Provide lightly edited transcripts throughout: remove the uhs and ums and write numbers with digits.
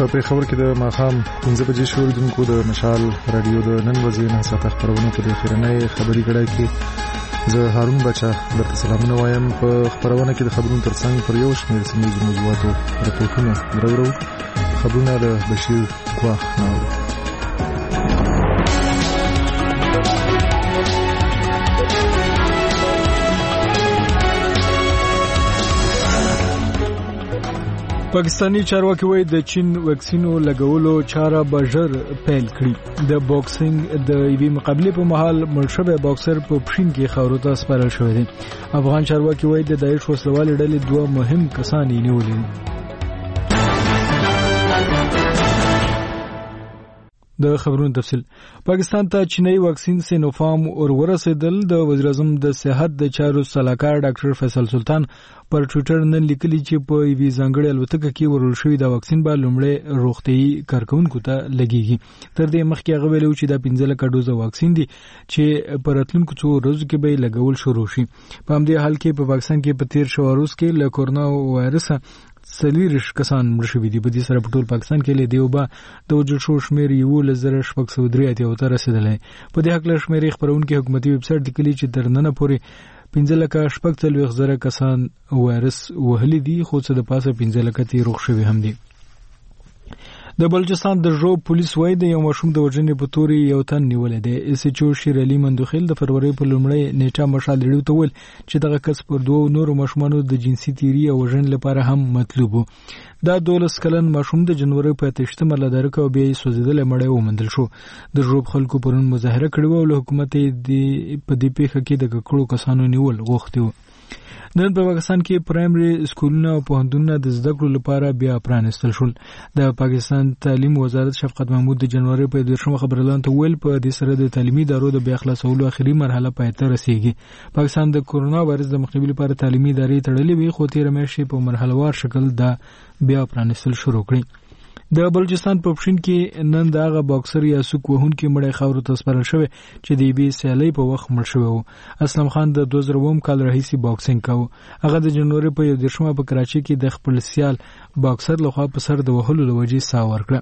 پیښور کې د ماښام 15 بجې شو دونکو د مشال رادیو د نن ورځې نه ساته خبرونه په اخیرنۍ خبري غړای کې زه هارون بچا درته سلامونه وایم. په خبرونه کې د خبرونو ترڅنګ پر یو شمېر سیمه موضوعاتو راپورټونه درورو. خبرونه د بشیر ګواخ نو پاکستانی چارواکي وایي د چین ویکسینو لګولو چاره به ژر پیل کړي. د باکسینګ د ایوي مقابله په مهال مرشد باکسر په پښین کې خاورو ته سپارل شوی دی. افغان چارواکي وایي د داعش وسلوال ډلې دوه مهم کسان یې نیولي. د خبرونو تفصیل. پاکستان ته چینی واکسین سینوفارم ورسېدل. د وزیر اعظم د صحت د چارو سلاکار ډاکټر فیصل سلطان پر ټوئیټر نن لیکلي چې په ایوي ځانګړي الوتکه کې ورول شوی د واکسین به لومړی روغتيایي کارکونکو ته لګیږي. تر دې مخکې هغه ویلو چې د 15 لک ډوزه واکسین دي چې پر راتلونکو څو ورځو کې به لګول شروع شي. په همدې حال کې په پاکستان کې په تیر شو روز کې له کورونا وایرس سلیرش کسان مړ شوي دي. په دې سره په ټول پاکستان کې له دیوبه د وجود شو شمیر 1,603 ته رسیدلی. په دې حق له شمیر خبرونکو حکومتي ویب سټ لیکلي چې تر نن پورې 15,000 کسان وایرس وهلي دي، خو څه د پاسه 15 لک روغ شوي هم دي. د بلوچستان د جو پولیس وایي د یو ماشوم د وژنې په تورې یو تن نیولې دی. اس ایچ او شیر علي مندوخیل د فروری په لومړۍ نیټه مشال ریډیو ته ویل چې دغه کس پر دوه نورو ماشومانو د جنسي تیری او وژنې لپاره هم مطلوب و. دا 12 کلن ماشوم د جنوري په 28 ملادرک او بیا سوځیدل مړی ومندل شو. د جوب خلکو پرون مظاهره کړې او له حکومت دی په دې پیښه کې د ککړو کسانو نیول غوښتي و. نن په پاکستان کې پرایمري سکولونه او پوهنتونونه د زده کړو لپاره بیا پرانستل شول. د پاکستان تعلیم وزارت شفقت محمود د جنوري په 12 خبرلاند ته ویل په دې سره د تعلیمي ادارو د بیا خلاصولو اخري مرحله پای ته رسیږي. پاکستان د کورونا وایرس د مخنیوي لپاره تعلیمي ادارې تړلې وي، خو تیر میاشتې په مرحلهوار شکل دا بیا پرانستل شروع کړي. د بلوچستان په پښین کې نن دغه باکسر یا سوک وهونکي مړی خاورو ته سپارل شوی چې د بي سیالي په وخت مړ شوی و. اسلم خان د 2000 کال راهیسي باکسینګ کاوه. هغه د جنوري په 11 په کراچي کې د خپل سیال باکسر لخوا په سر د وهلو لوجې سا ورکړه.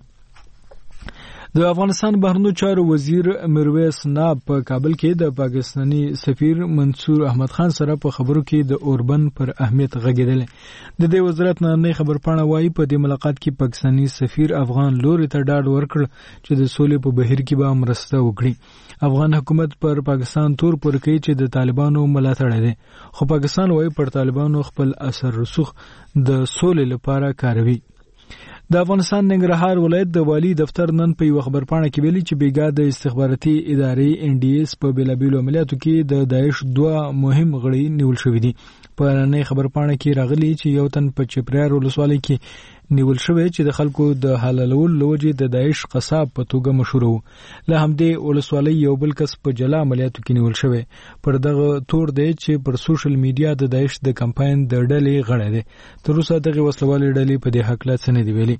د افغانستان بهرنیو چارو وزیر میرویس ناب په کابل کې د پاکستانی سفیر منصور احمد خان سره په خبرو کې د اوربن پر اهمیت غږیدل. د دې وزارت نه خبرپاڼه وايي په دې ملاقات کې پاکستانی سفیر افغان لوري ته ډاډ ورکړ چې د سولې په بهیر کې به مرسته وکړي. افغان حکومت پر پاکستان تور پر کوي چې د طالبانو ملاتړ دی، خو پاکستان وايي پر طالبانو خپل اثر رسوخ د سولې لپاره کاروي. د افغانستان ننګرهار ولایت د والی دفتر نن په یو خبرپاڼه کې ویلي چې بیګا د استخباراتي ادارې NDS په بیلابیلو عملیاتو کې د داعش دوه مهم غړي نیول شوي دي. په نن خبرپاڼه کې راغلي چې یو تن په چپریار ولسوالۍ کې نیول شوی چې د خلکو د حلالول لوجې د داعش قصاب په توګه مشهور و. له همدې ولسوالۍ یو بل کس په جلا عملیاتو کې نیول شوی. پر دغه تور دی چې پر سوشل میډیا د داعش د کمپاین د ډلې غړی دی. تر اوسه دغه وسلوالې ډلې په دې حق لا څه نه دی ویلي.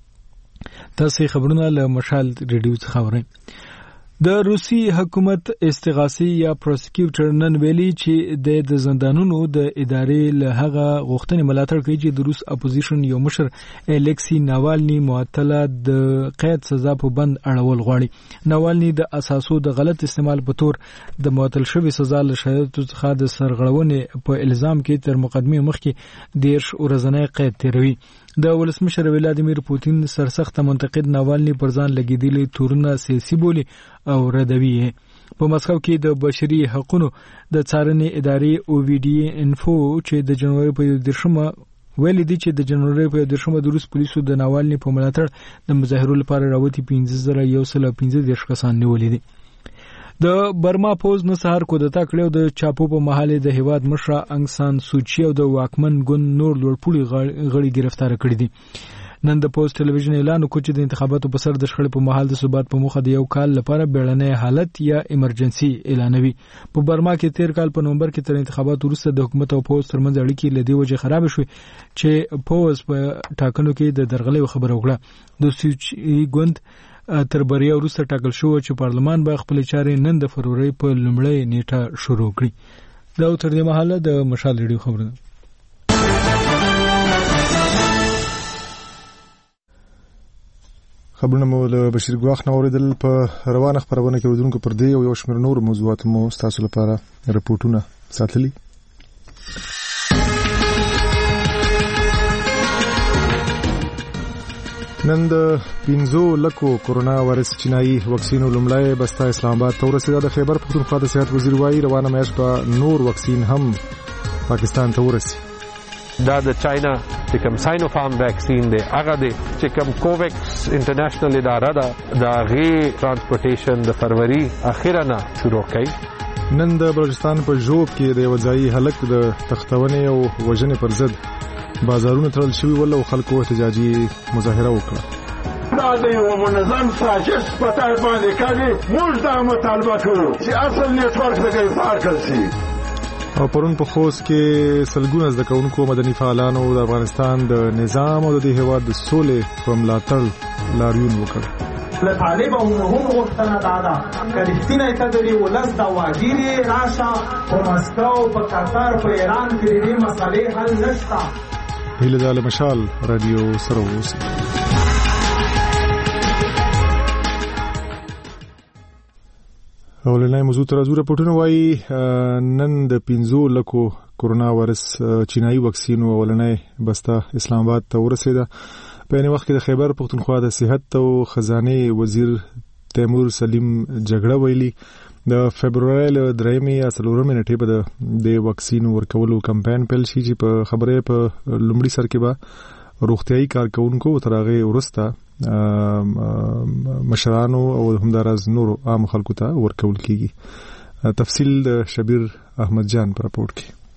تاسو خبرونه له مشال ریډیو څخه اورئ. د روسي حکومت استغاثي یا پروسیکیوټر نن ویلي چې د زندانونو د ادارې له هغه غوښتنې ملاتړ کوي چې د روس اپوزیشن یو مشر الکسی ناوالني معطله د قید سزا په بند اړول غواړي. ناوالني د اساسو د غلط استعمال په تور د معطل شوی سزا له شایعاتو څخه د سرغړونې په الزام کې تر مقدمه مخکې 10 ورځنی قید تیروي. د ولسمشر ولادیمیر پوتین سرسخت منتقد ناوالني پر ځان لګیدلي تورونه سیاسي بولي او ردوي. په مسکو کې د بشري حقوقو د څارنې ادارې OVD انفو چې د جنوري په 10 ویلي دي چې د جنوري په 10 د روس پولیسو د ناوالني په ملاتړ د مظاهرو لپاره راوتی 15,115 کسان نیولې دي. د برما پوز نه سهار کودتا کړو د چاپو په محل د هیواد مشره انګ سان سوچي او د واکمن ګوند نور لوړپوړي غړي گرفتار کړي دي. نن د پوز ټلویزیون اعلان وکړ چې د انتخاباتو په سر د شخړې په محل د ثبات په مخه د یو کال لپاره بیړنی حالت یا ایمرجنسي اعلانوي. په برما کې تیر کال په نومبر کې تر انتخاباتو وروسته د حکومت او پوز ترمنځ اړیکې له دې وجې خراب شوې چې پوز په ټاکنو کې د درغلۍ خبره وکړه. د سوچي ګوند تر بریا وروسته ټاکل شو چې پارلمان به خپل چارې نن د فروری په لومړۍ نیټه شروع کړي. دا تر دې مهاله د مشال ریډیو خبرونه. خبرونه مو له بشیر ګواخ نو اوریدل. په روانه خبرونه کې ودونکو پر دې او یو شمېر نور موضوعات مو تاسو لپاره رپورټونه ساتلي. نن د 15 لکو کورونا وایرس چینایي وکسینو لومړی بسته اسلام آباد ته ورسېده. د خیبر پښتونخوا د صحت وزیر وايي روانه میاشت به نور وکسین هم پاکستان ته ورسي. دا د چاینا چې کوم ساینوفارم ویکسین دی هغه دی چې کوم کوویکس انټرنیشنل اداره ده دا غي ترانسپورټیشن د فروری اخیرا نه شروع کړي. نن د بلوچستان په ژوب کې د وځایي هلک د تختونې او وژنې پر ضد بازارونه تړل شوي ول او خلکو احتجاجي مظاهره وکړه. دا د یو منظم سازش په تابع باندې کوي. موږ دا مطالبه کوو چې اصل نیټورک د ګرفتار کړل شي. او پرون په خوست کې سلګونه زده کوونکو مدني فعالانو د افغانستان د نظام او د هیواد د سولې په ملاتړ لاریون وکړ. له طالب او هم غوښتنه دادا کریستینه تدری ولز دا واجیری راشه په مسکو په قطر په ایران کې دې مسلې حل نشته. هیله د مشال رادیو سره اوسئ. اولنۍ موضوع تر زوره پټونه وایي نن د 15 لکو کورونا وایرس چینایي وکسینو اولنۍ بسته اسلام آباد ته ورسېده. په یوه وخت کې د خیبر پښتونخوا د صحت او خزانه وزیر تیمور سلیم جګړه ویلي د فبرवरी ل 3 اصلورمه نیټه په د وکسین ورکولو کمپاین پیل شي چې په خبره په لومړي سر کې به روغتيایي کارکونکو ترغه ورسته مشرانو او همدارز نور عام خلکو ته ورکول کیږي. تفصیل د شبیر احمد جان پر راپورټ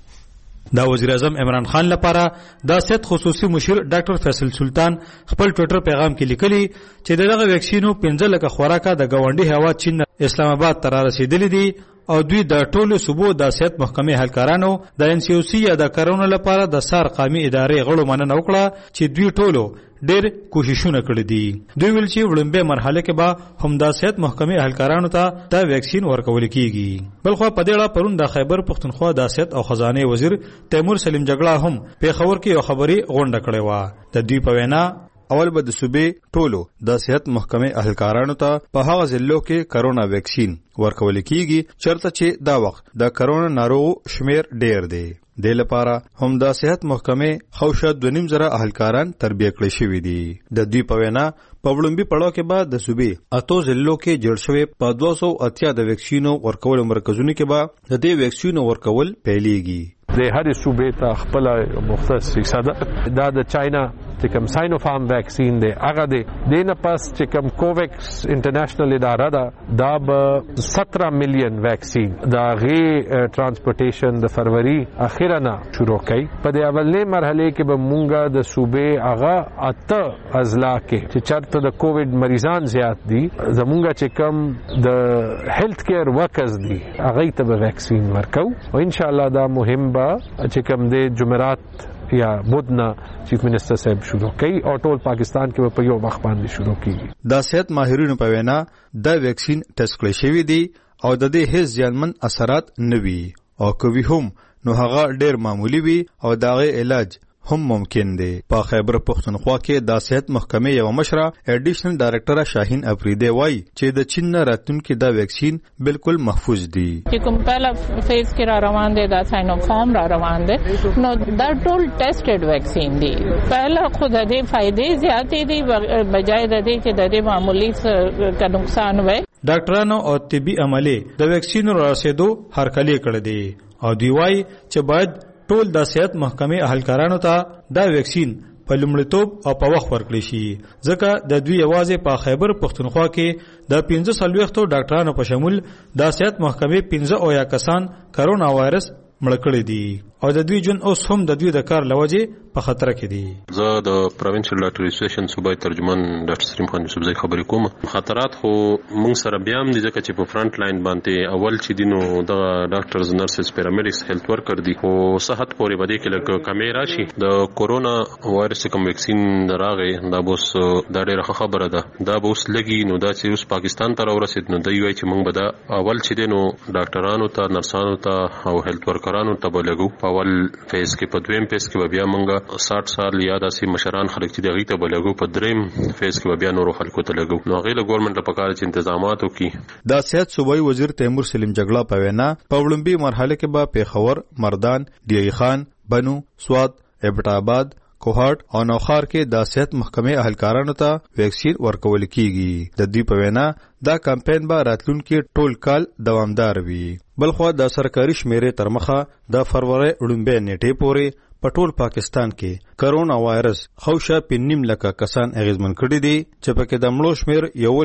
کې. دا وزیر اعظم عمران خان لپاره د صحت خصوصي مشیر ډاکټر فیصل سلطان خپل ټوئیټر پیغام کې لیکلي چې دغه ویکسینو 15 لکه خوراکه د گاونډي هوا چین اسلام آباد ته رسیدلې دي او دوی د ټولو صوبو د صحت محکمې اهلکارانو د ان سی او سی یا د کرونا لپاره د سار قومي ادارې غړو مننه وکړه چې دوی ټولو ډېر کوششونه کړي دي. دوی ویل چې وړاندې مرحله کې به هم د صحت محکمې اهلکارانو ته د ویکسین ورکول کیږي. بلخو په دې اړه پرون د خیبر پښتونخوا د صحت او خزانه وزیر تیمور سلیم جګړه هم په خبر کې یو خبري غونډه کړې و. د دوی په وینا اول به د صوبې ټولو د صحت محکمې اهلکارانو ته په هغه ضلعو کې کرونا ویکسین ورکول کیږي چرته چې دا وخت د کرونا ناروغ شمیر ډیر دی. د لپاره هم د صحت محکمې خوشد 2.5 اهلکاران تربیه کړی شوی دي. د دوی په وینا په وړاندې پړاو کې بعد د صوبې اته ضلعو کې جوړ شوی په 280 د ویکسینو ورکول مرکزونو کې به د دې ویکسینو ورکول پیلېږي. د هر صوبې ته خپل مختص فیصد دا د چاینا چې کوم ساینوفارم ویکسین دی هغه دی دینه پس چې کوم کوویکس انټرنیشنل اداره ده دا به 17 میلیون ویکسین دا غي ترانسپورټیشن د فروری اخیرا نه شروع کړي. په دې اولنې مرحله کې به مونږه د صوبې هغه اته اضلاع کې چې چرته د کووډ مریضان زیات دي زمونږه چې کوم د هیلث کیر ورکرز دي هغه ته به ویکسین ورکو او ان شاء الله دا مهم چې کوم د جمعرات یا بدنا چیف منسٹر صاحب شروع کړي او ټول پاکستان کې په یو وخت باندې شروع کیږي. د صحت ماهرینو په وینا د ویکسین ټیسټ کړی شوی دی او د دې هیڅ ځانمن اثرات نه وي او کوي هم نو هغه ډیر معمولی وي او دغه علاج هم ممکن دی. په خیبر پښتونخوا کې د صحت محکمې یو مشره اډیشنل ډایریکټر شاهین افریدی وایي چې د چین نه راتلونکي دا ویکسین بالکل محفوظ دی. چې کوم پهلا فیز کې را روان دي دا ساینوفارم را روان دي نو دا ټول ټیسټډ ویکسین دی. پهلا خود دې فائدې زیاتې دي بجای د دې چې د دې معمولی کا نقصان وي. ډاکټرانو او طبي عملي د ویکسین رسیدو هرکلی کړی دی او دی وایي چې باید ټول د صحت محکمې اهلکارانو ته دا ویکسین په لومړیتوب او په وخت ورکړي شي ځکه د دوی یوازې په خیبر پښتونخوا کې د 15 ډاکټرانو په شمول د صحت محکمې 15 او یا کسان کرونا وایرس مړ کړي دي او د دوی جون اوس هم د دوی د کار لوجه په خطر کې دي. زه د پروینشل ډاکټر اسوسییشن صوبای ترجمان ډاکټر سلیم خان یوسفزئی خبرې کوم. خطرات خو موږ سره بیا هم دي ځکه چې په فرنٹ لاین باندې اول چې دینو د ډاکټرز نرسز پیرامیډکس هیلث ورکر دي خو صحت پورې بده کې لکه کمی راشي. د کورونا وایرس کوم ویکسین راغی دا بوس دا ډیره خبره ده دا بوس لګي نو دا چې اوس پاکستان ته ورسید نو دوی وایي چې موږ به دا اول چې دینو ډاکټرانو ته نرسانو ته او هیلث ورکرانو ته بلګو اول فیز کې په دویم فیز کې بیا موږ 60 سال یا داسې مشران خلک چې دغه ته بلګو په دریم فیز کې بیا نور خلکو ته لګو نو غیله ګورنمنت په کار چې تنظیمات وکړي. د صحت صوبایي وزیر تیمور سلیم جګړه په وینا په وړاندې مرحله کې به پیښور، مردان، ډیری خان، بنو، سوات، ابټ آباد، کوهاټ او نوخار کې د صحت محکمې اهلکارانو ته ویکسین ورکول کیږي. د دې په وینا دا کمپاین به راتلونکي ټول کال دوامدار وي. بلخو د سرکاري شمیرې تر مخه د فروری وړاندې نیټې پورې په ټول پاکستان کې کرونا وایرس خوشا پنیم لکه کسان اغیزمن کړي دي چې پکې د مړو شمیر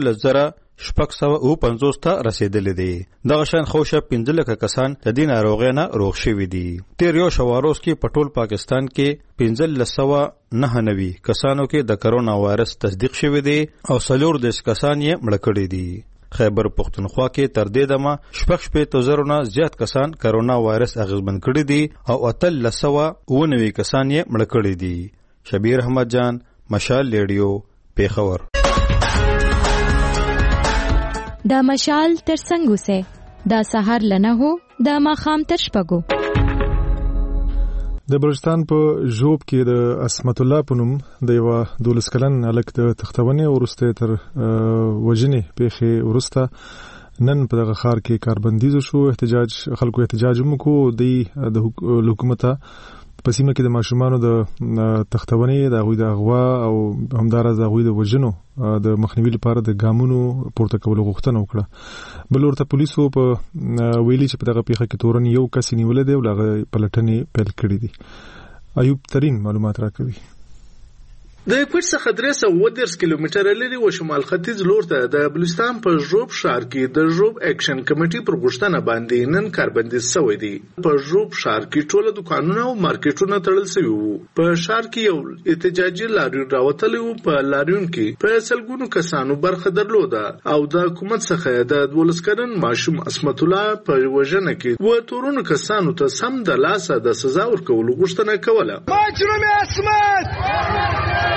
1,650 ته رسیدلی دی. دغه شان خوشا 15 لکه کسان د دې ناروغۍ نه روغ شوي دي. تیر یو شواروز کې په ټول پاکستان کې 1599 کسانو کې د کرونا وایرس تصدیق شوی دی او 410 کسان یې مړه کړي دي. خیبر پختونخوا کې تر دې دمه 65,000 نه زیات کسان کرونا وایرس اغیزمن کړي دي او 399 کسان یې مړه کړي دي. شبیر احمد جان، مشال ریډیو، پیښور. دا مشال تر څنګه سه دا سحر لنه هو دا ماخام تر شپګو. د بلوچستان په ژوب کې د اسمت الله په نوم د یو 12 کلن هلک د تختونې وروسته تر وژنې پیښې وروسته نن په دغه ښار کې کاربندیز شو. خلکو احتجاج وکړو د حکومت په سیمه کې د ماشومانو د تختونې د هغوی د اغوا او همدارس د هغوی د وژنو د مخنیوي لپاره د ګامونو پورته کولو غوښتنه وکړه. بل ورته پولیسو په ویلي چې په دغه پیښه کې تورن یو کس نیولې دی او هغه پلټنې پیل کړې دي. ایوب ترين معلومات راکوي. د کوټ څخه 310 کیلومتره لري و شمال ختیځ لور ته د بلوچستان په ژوب ښار کې د ژوب اکشن کمیټې پر غوښتنه باندې نن کاربندیز شوی دی. په ژوب ښار کې ټول دکانونه او مارکیټونه تړل شوي وو. په ښار کې یو احتجاجي لاریون راوتلی وو. په لاریون کې په سلګونو کسانو برخه درلوده او د حکومت څخه د 12 کلن ماشوم اسمت الله په وژنه کې و تورونو کسانو ته سم د لاسه د سزا ورکولو غوښتنه کوله. مجرم اسمت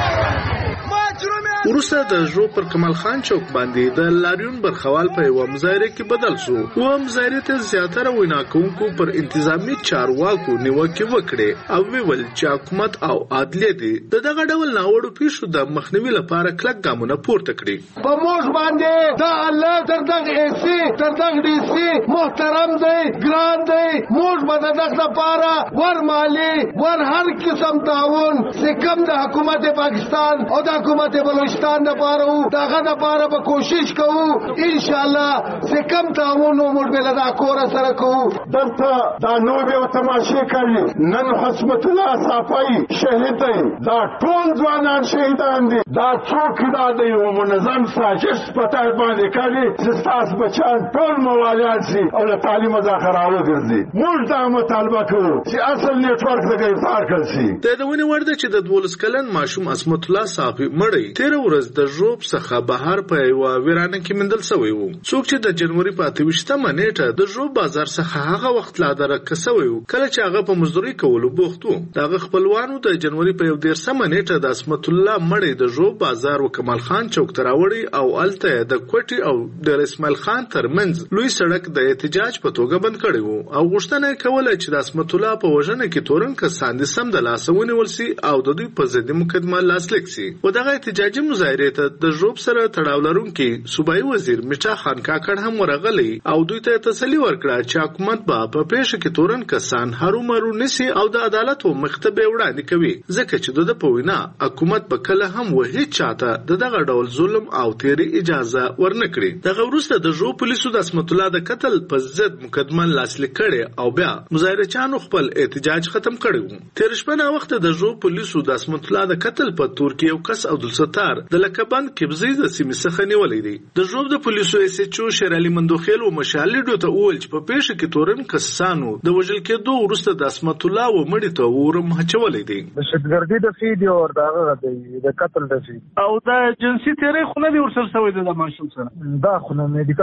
وروسته د ژوب پر کمال خان چوک باندې د لاریون برخوال په یو مظاهره کې بدل شو. و مظاهره ته زیاتره وینا کوونکو پر انتظامی چارواکو نیوکه وکړه او ویل چې حکومت او عدلیه دي دغه ډول ناوړو پیښو د مخنیوي لپاره کلک ګامونه پورته کړي. په موږ باندې د الله تر دغه ایسي تر دغه ډیسي محترم دی، ګران دی. موږ به دغه لپاره ور مالی ور هر قسم تعاون سکم د حکومت پاکستان او د حکومت بلوچستان د پاره دغه د پاره به کوشش کوو. ان شاء الله سکم تعاون موږ به له کور سره کوو. دلته دا نو به تماشې کوي. نن حسمت الله صافي شهید دی. دا ټول ځوانان شهیدان دي. دا څوک دا دی یو منظم سازش پته باندې کوي چې تاسو بچان ټول موالیان سي او له تعلیم ځخره وګرځي. موږ دا مطالبه کوو چې اصل نیټورک د ګرفتار کړي شي. د دونه ورده چې د 12 کلن ماشوم اسمت الله صافي مړی 13 ورځ د ژوب څخه بهر په یو ویرانه کې مندل شوی وو. څوک چې د جنوري په 28مه نیټه د ژوب بازار څخه هغه وخت لا درک شوی وو کله چې هغه په مزدوري کولو بوخت وو. دغه خپلوانو د جنوري په 13مه نیټه د اسمت الله مړی د ژوب بازار و کمال خان چوک ته راوړی او الته د کوټي او د اسماعیل خان ترمنځ لوی سړک د احتجاج په توګه بند کړی وو او غوښتنه کوله چې د اسمت الله په وژنه کې تورن کسان د سم د لاسونی ولسی او د دوی په ضد مقدمه لاسلیک سي. و دغه احتجاجي مظاهره ته د ژوب سره تړاو لرونکي صوبایي وزیر میټا خان کاکړ هم ورغلی او دوی ته تسلی ورکړه چې حکومت په پیښه کې تورن کسان هرومرو نسی او د عدالت او مختبه وړاندې کوي ځکه چې د پوینا حکومت په کله هم وهي چاته دغه ډول ظلم او تیری اجازه ورنکړي. دغه وروسته د ژوب پولیسو د اسمت الله د قتل په ضد مقدمه لاسلیک کړي او بیا مظاهرچیانو خپل احتجاج ختم کړي. تیر شپه وخت د ژوب پولیسو د اسمت الله د قتل په تور کې یو کس عبدالستار د لکبند کبزی د سیمې څخه نیولې دي. د ژوب د پولیسو اس ایچ او شیر علي مندوخیل او مشال ډو ته وویل چې په پیښه کې تورن کسانو د وژل کېدو وروسته د اسمت الله و مړی ته ورم هچولې دي. دهشتګردي د فیډیو او دغه د قتل د فی او د جنسي تیری خو نه دی ورسره شوی د ماشوم سره. دا خو نه میډیکل باغ د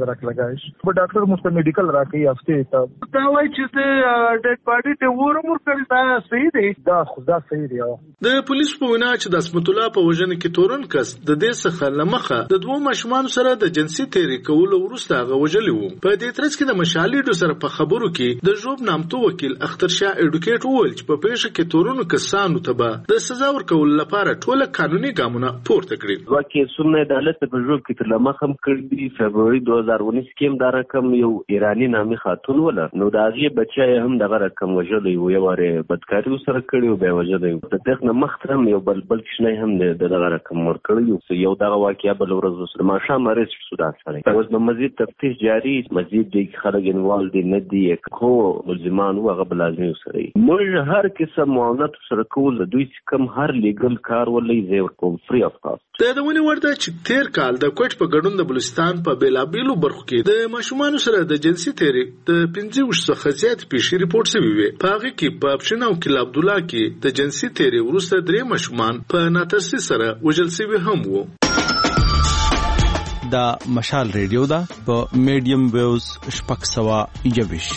راکلګایش په ډاکټر مست میډیکل راکې هفته ته دا وایي چې ډیډ باډي ته ورمور کړی دا صحیح دی دا خدا صحیح دی د پولیس په وینا چې د اسمت الله په وژنه کې تورن کس د دې څخه لمخه د دوه ماشومان سره د جنسي تیری کولو وروسته هغه وژلی وو په دې ترڅ کې د مشالې سره په خبرو کې د ژوب نامتو وکیل اختر شاه اډوکیټ وویل چې په پیښه کې تورونو کسانو ته به د سزا ورکولو لپاره ټول قانوني ګامونه پورته کړي. واکه سنن عدالت په ژوب کې تر لمخه کړی دی فبرवरी 2019 کې دا رقم یو ایرانی نامي خاتون ولا نو دا غي بچي هم دغه رقم وژلی وو یو واره بدکاری سره کړی به وژلی د دغه مخترم یو بل کښنه هم دغه رقم ور کړی یو دغه واقعیا بل ورځ سره ما شام ریس سودان سره اوس د مزید تفتیش جاری مزید د خلک انوال دي نه دي کو ملزمان او غو لازمي سره موږ هر قسم معاونت سره کول دوی کم هر لیګل کار ولې زیور کوم فری اف کاست د دونه ورته چې تیر کال د کوټ په ګډون د بلوچستان په بیلابیلو برخو کې د ماشومان سره د جنسي تیری د 15 څخه زیات پیښې ریپورت شوی وي په هغه کې په پښنو کې عبد الله کې د جنسي تیری ورسته درې ماشومان په ناترسي سره وژل شوی هم وو. دا مشال ریډیو دا په میډیم ویوز شپږ سوه یویش.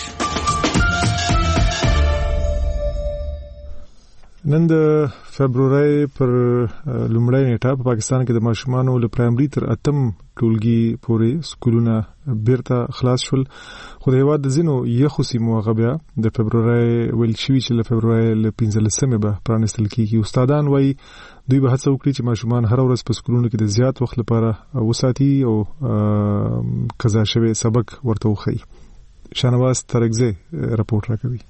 نن د فبرवरी پر لومړی نیټه په پاکستان کې د ماشومانو له پرایمري تر اتم ټولګي پورې سکولونه بیرته خلاص شول خو د هیواد د ځینو یخو سیمو هغه بیا د فبرवरी ویل شوي چې له فبرवरी له 15 به پرانستل کیږي. استادان وایي دوی به هڅه وکړي چې ماشومان هر ورځ په سکولونو کې د زیات وخت لپاره وساتي او قضا شوی سبق ورته وخی. شانواز ترکزی رپورټ راکوي.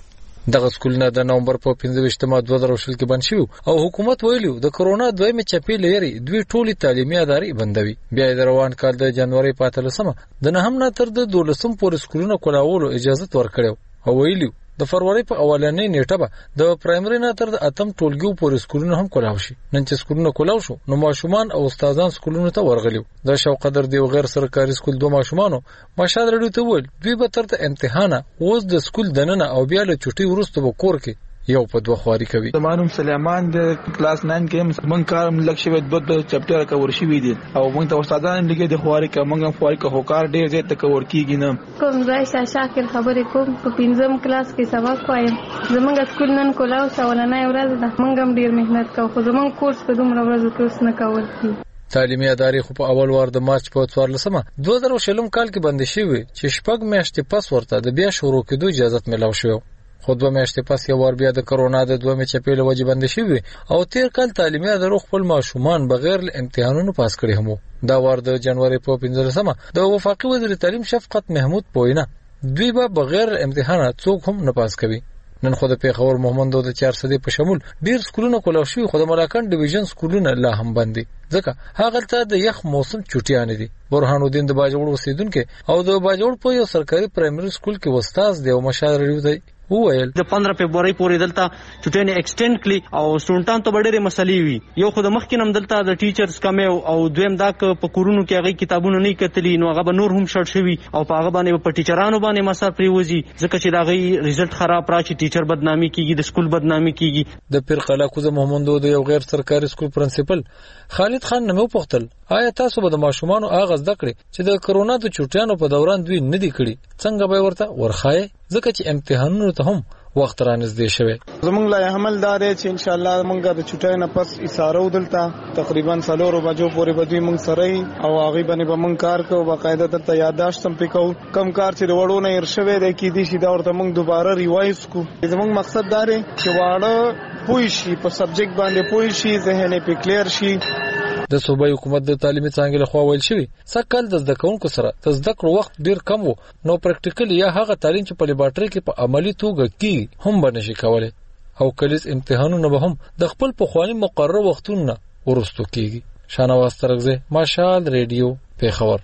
دغه سکولونه د نومبر په 15 ما 2020 کې بند شو او حکومت ویلو د کرونا دویمه چپی لري دوی ټولي تعلیمي ادارې بندوي. بیا د روان کال د جنوري په 13 د نهم نه تر د 12 پورې سکولونه کولولو اجازه ورکړو او ویلو د فروری په اولنۍ نیټه به د پرایمري نه تر د اتم ټولګیو پورې سکولونه هم کولاو شي. نن چې سکولونه کولاو شو نو ماشومان او استادان سکولونو ته ورغلیو. د شوقدر دی غیر سرکاري سکول دوه ماشومانو ماشاد رډو ته ول دوی به تر ته امتحان اوس د سکول دننه او بیا له چټي ورسته به کور کې یو په دوه خواري کوي. زمانوم سلیمان د کلاس 9 کې مونږ کارم لکشي د چپټر کور شي وی دي او مونږ ته استادان لګي د خواري کا مونږ خواري کا هوکار ډیر زیات کور کیږي نه کوم ځای شاکر خبرې کوم په 5م کلاس کې سبق وایم زمونږ سکول نن کولاو سوالنه ورځ ده مونږ هم ډیر مهنت کوو خو زمونږ کورس په دومره ورځو کې اوس نه کول کی. تعلیمي ادارې خو په اول وار د مارچ په 14 2020 کال کې بند شوی چې شپږ میاشتې پس ورته د بیا شروع کېدو اجازه ملو شو. خو 2 میاشتې پس یو ور بیا د کرونا د دوه چپې له وجې بند شوی او تیر کال تعلیمي ادارو خپل ماشومان بغیر امتحانونو پاس کړي هم. دا ور د جنوري په 15 د وفاقي وزیر تعلیم شفقت محمود پوینا دوی به بغیر امتحان څوک هم نه پاس کوي. نن خو د پیښور محمد د 400 په شمول ډیر سکولونه کولاو شوی خو د ملاکان ډیویژن سکولونه لا هم بندي ځکه هغه ته د یخ موسم چټیان دي. برهان الدین د باجوړ اوسیدونکو او د باجوړ په یو سرکاري پرایمري سکول کې استاد دی او مشال ریو دی وویل د 15 فبرवरी پورې دلته چټینه ایکسټند کړي او سټوډنټان ته ډېرې مسلې وي. یو خو د مخکې نم دلته د ټیچرز کمه او دویم دا په کورونو کې هغه کتابونه نه کتلی نو هغه به نور هم شړ شوی او په هغه باندې په ټیچرانو باندې مسار پریوزي ځکه چې دا غي ریزلټ خراب راشي ټیچر بدنامي کیږي د سکول بدنامي کیږي. د پیر قلاقوز محمد د یو غیر سرکاري سکول پرنسپل خالد خان نمو پختل آیا تاسو به د ماشومان اغاز دکړي چې د کرونا د چټیانو په دوران دوی نه دی کړي څنګه به ورته ورخای ځکه چې امتحانونو ته هم وخت رانږدې شوی. زمونږ لا عمل دار چې ان شاء الله مونږ د چټای نه پس اشاره ودلته تقریبا 3 بجو پورې بدوی مونږ سره او هغه باندې به مونږ کار کوو باقاعده ته یادداشت هم پکو کم کار چې وړو نه ارشوي د کې دي شي دا ورته مونږ دوباره ریوایز کو. زمونږ مقصد دار چې واړه پوي شي په سبجیکټ باندې پوي شي ذهن په کلیر شي. د صوبایي حکومت د تعلیمي څانګې له خوا ویل شوی سکل د زده کوونکو سره د زده کړو وخت ډیر کم وو نو پریکټیکل یا هغه تعلیم چې په لیبارټري کې په عملی توګه کی هم بنشي کولای او کلیز امتحانونه به هم د خپل پخوانی مقرره وختونو ورستو کیږي. شانواز ترغزه ماشال ریډیو پیښور.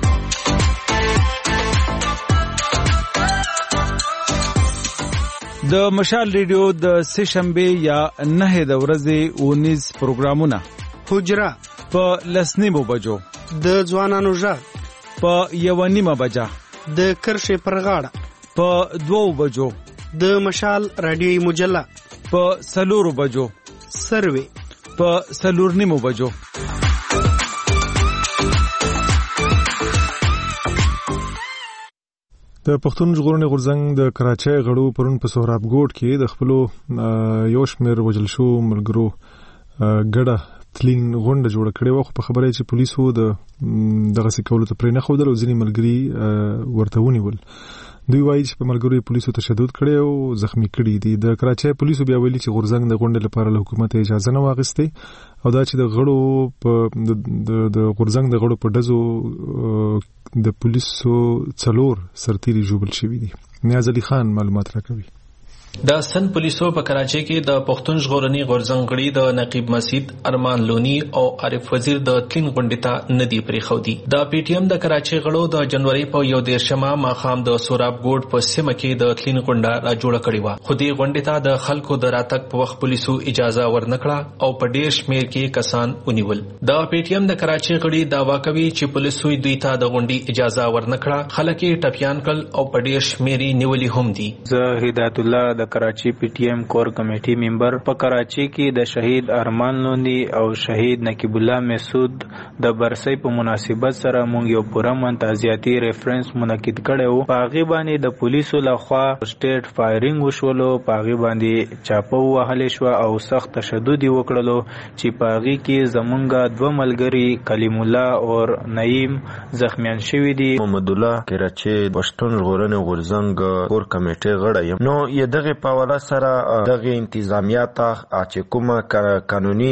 د مشال ریډیو د سشنبه یا 9 د ورځې 19 پروګرامونه حجره په لسنیمو بجو د ځوانانو ژغ په 1:30 بجه د کرښې پر غاړه په 2 بجو د مشال رادیوي مجله په 4 بجو سروي په 4:30 بجو د پښتون ژغورنې غورځنګ د کراچۍ غړو پرون په سهراب ګوټ کې د خپل یو شمېر وژل شو ملګرو ګډه تلین غونډه جوړه کړې وه، خو په خبره چې پولیسو دغه څه کولو ته پرې نه ښودل او ځینې ملګري ورته ونیول. دوی وایي چې په ملګرو پولیسو تشدد کړی او زخمی کړي دي. د کراچۍ پولیسو بیا ویلي چې غورځنګ د غونډې لپاره له حکومت اجازه نه واخیستې او دا چې د غړو په د غورځنګ د غړو په ډزو د پولیسو 4 سرتیري ژوبل شوي دي. نیاز علي خان معلومات راکوي. د سن پولیسو په کراچۍ کې د پښتون ژغورنې غورځنګ غړي د نقیب مسجد ارمان لونی او عارف وزیر د تلین غونډې ته ندی پریښودي. د پی ټی ایم د کراچۍ غړو د جنوري په 1 ماښام د سوراب ګوټ په سیمه کې د تلین غونډه را جوړه کړې وه، خو دې غونډې ته د خلکو د راتګ په وخت پولیسو اجازه ورنکړه او په ډیر شمیر کې کسان ونیول. د پی ټی ایم د کراچۍ غړي دعوا کوي چې پولیسو دوی ته د غونډې اجازه ورنکړه، خلک یې ټپیان کړل او په ډیر شمیر نیولي هم دي. زه هدایت الله د کراچي پی ټی ایم کور کمیټي ممبر په کراچي کې د شهید ارمان لوندي او شهید نقیب الله مسعود د برسۍ په مناسبت سره مونږ یو پوره منتازیاتي ریفرنس منعقد کړو. په هغه باندې د پولیسو لخوا سټیټ فایرینګ وشولو، په هغه باندې چاپو وهلې شو او سخت تشدد وکړلو چې په هغه کې زمونږ 2 ملګري کلیم الله او نعیم زخمیان شوي دي. محمد الله کراچي پښتون ژغورنې غورځنګ کور کمیټي غړی یم. نو یدغه په ولا سره دغه انتظامیات چې کومه قانوني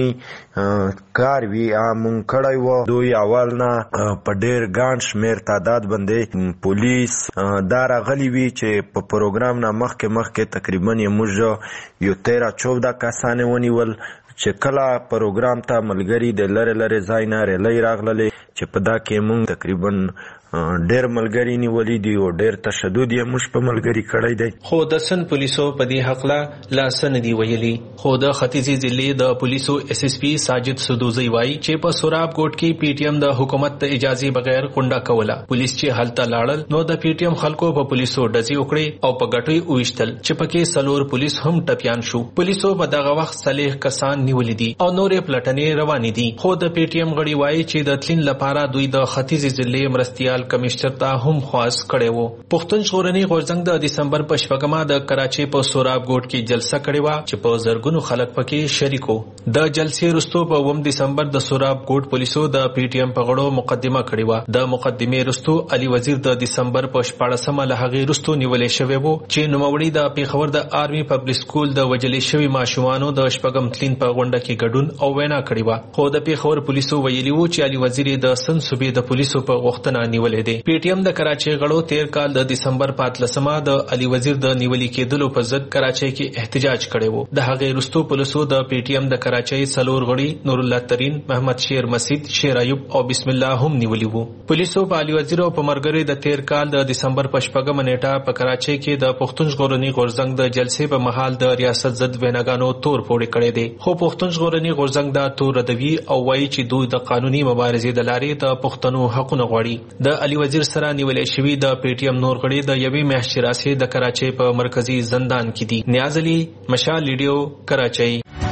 کار وی مونږ کړی و، دوی اول نه په ډیر ګڼ شمیر تعداد باندې پولیس دا راغلي وي چې په پروګرام نه مخکې تقریبا موږ یو 13-14 کسان ونیول چې کله پروګرام ته ملګری د لره ځای نه ریلی راغللی چې په دا کې مونږ تقریبا ډیر ملګری نیولې دي او ډیر تشدد یې موږ په ملګری کړی دی. خو د سن پولیسو په دې حق لا سن دی ویلي. خو د ختیځي ضلع د پولیسو اس اس پی ساجد سدوزی وایي چې په سوراب ګوټ کې پی ټی ایم د حکومت د اجازه بغیر غونډه کوله. پولیس چې هلته لاړل نو د پی ټی ایم خلکو په پولیسو ډزې وکړې او په ګټوي وشتل چې پکې 4 پولیس هم ټپیان شو. پولیسو په دغه وخت 40 کسان نیولې دي او نورې پلټنې روانې دي. خو د پی ټی ایم غړي وایي چې د تلین لپاره دوی د ختیځي ضلع مرستيال کمشنر ته هم خواست کړي وو. پښتون ژغورنې غورځنګ د دسمبر په 8 د کراچۍ په سوراب ګوټ کې جلسه کړې و چې په زرګونو خلک پکې شریکو. د جلسې وروسته په 1 دسمبر د سوراب ګوټ پولیسو د پی ټی ایم په غړو مقدمه کړې و. د مقدمې وروسته علي وزیر د دسمبر په 14 له هغه وروسته نیولې شوی وو چې نوموړي د پیښور د آرمي پبلک سکول د وجلې شوی ماشومانو د شپږم تلین په غونډه کې ګډون او وینا کړې و. خو د پیښور پولیسو ویلي وو چې علي وزیر د سن صوبې د پولیسو په غوښتنه نیولې دي. پی ټی ایم د کراچۍ غړو 13 کال د دسمبر 15 د علي وزیر د نیولې کېدلو په ضد کراچۍ کې احتجاج کړی وو. د هغې وروسته پولیسو د پی ټی ایم د کراچۍ 4 غړي نور الله ترین، محمد شیر مسعود، شیر ایوب او بسم الله هم نیولي وو. پولیسو په علي وزیر او په مرګري د 13 کال د دسمبر په 8 نیټه په کراچۍ کې د پښتون ژغورنې غورځنګ د جلسې په محل د ریاست ضد ویناګانو تور پوړې کړې دي. خو پښتون ژغورنې غورځنګ دا تور ردوي او وایي چې دوی د قانوني مبارزې د لارې د پښتنو حقونه غواړي. د علي وزیر سره نیولې شوی د پی ټی ایم نور غړي د یوې میاشتې راهیسې د کراچۍ په مرکزی زندان کې دي. نیاز علي، مشال ریډیو، کراچۍ.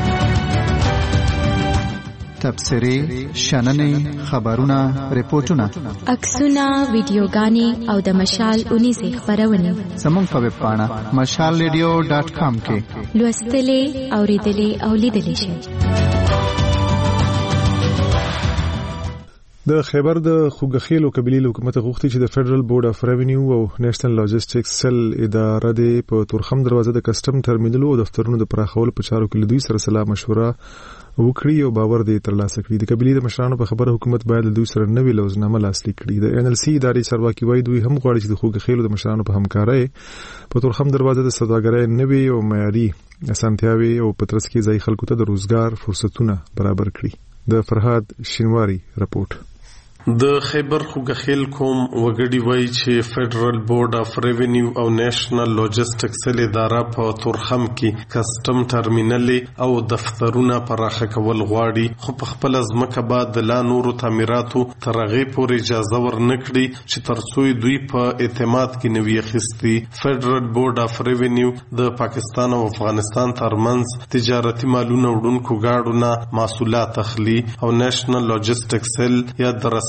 تبصرې، شننې، خبرونه، ریپورتونه، عکسونه، ویډیوګانې او د مشال اونیزې خبرونه زموږ په ویب پاڼه mashalradio.com کې لوستلې، اوریدلې او لیدلې شئ. د خیبر د خوګخیلو قبیلې حکومت غوښتي چې د فدرل بورډ اف ریونیو او نېشنل لاجستیکس سیل اداره د په تورخم دروازه د کسٹم ټرمینل او دفترونو د پراخولو په چارو کې دوی سره سلا مشوره وکړي او باور دې ترلاسه کړي. د قبیلې د مشرانو په خبره حکومت باید دوی سره نوې لوزنامه لاسلیک کړي. د ان ال سی ادارې چارواکي وایي دوی هم غواړي چې د خوګخیلو د مشرانو په همکارۍ په تورخم دروازه د سوداګرۍ نوې او معیاري اسانتیاوي او په ترڅ کې ځای خلکو ته د روزګار فرصتونه برابر کړي. د فرهاد شینواری رپورټ. د خیبر خوګخیل کوم وګړي وایي چې فدرل بورډ اف ریونیو او نېشنل لاجستیکس سیل اداره په تورخم کې کسٹم ټرمینل او دفترونه پراخه کول غواړي، خو په خپل ځمکه بعد د لا نورو تعمیراتو تر هغې پورې اجازه ورنکړي چې ترڅو دوی په اعتماد کې نوي اخیستي. فدرل بورډ اف ریونیو د پاکستان او افغانستان ترمنځ تجارتي مالونه وړونکو ګاډو نه محصولات اخلي او نېشنل لاجستیکس سیل یا د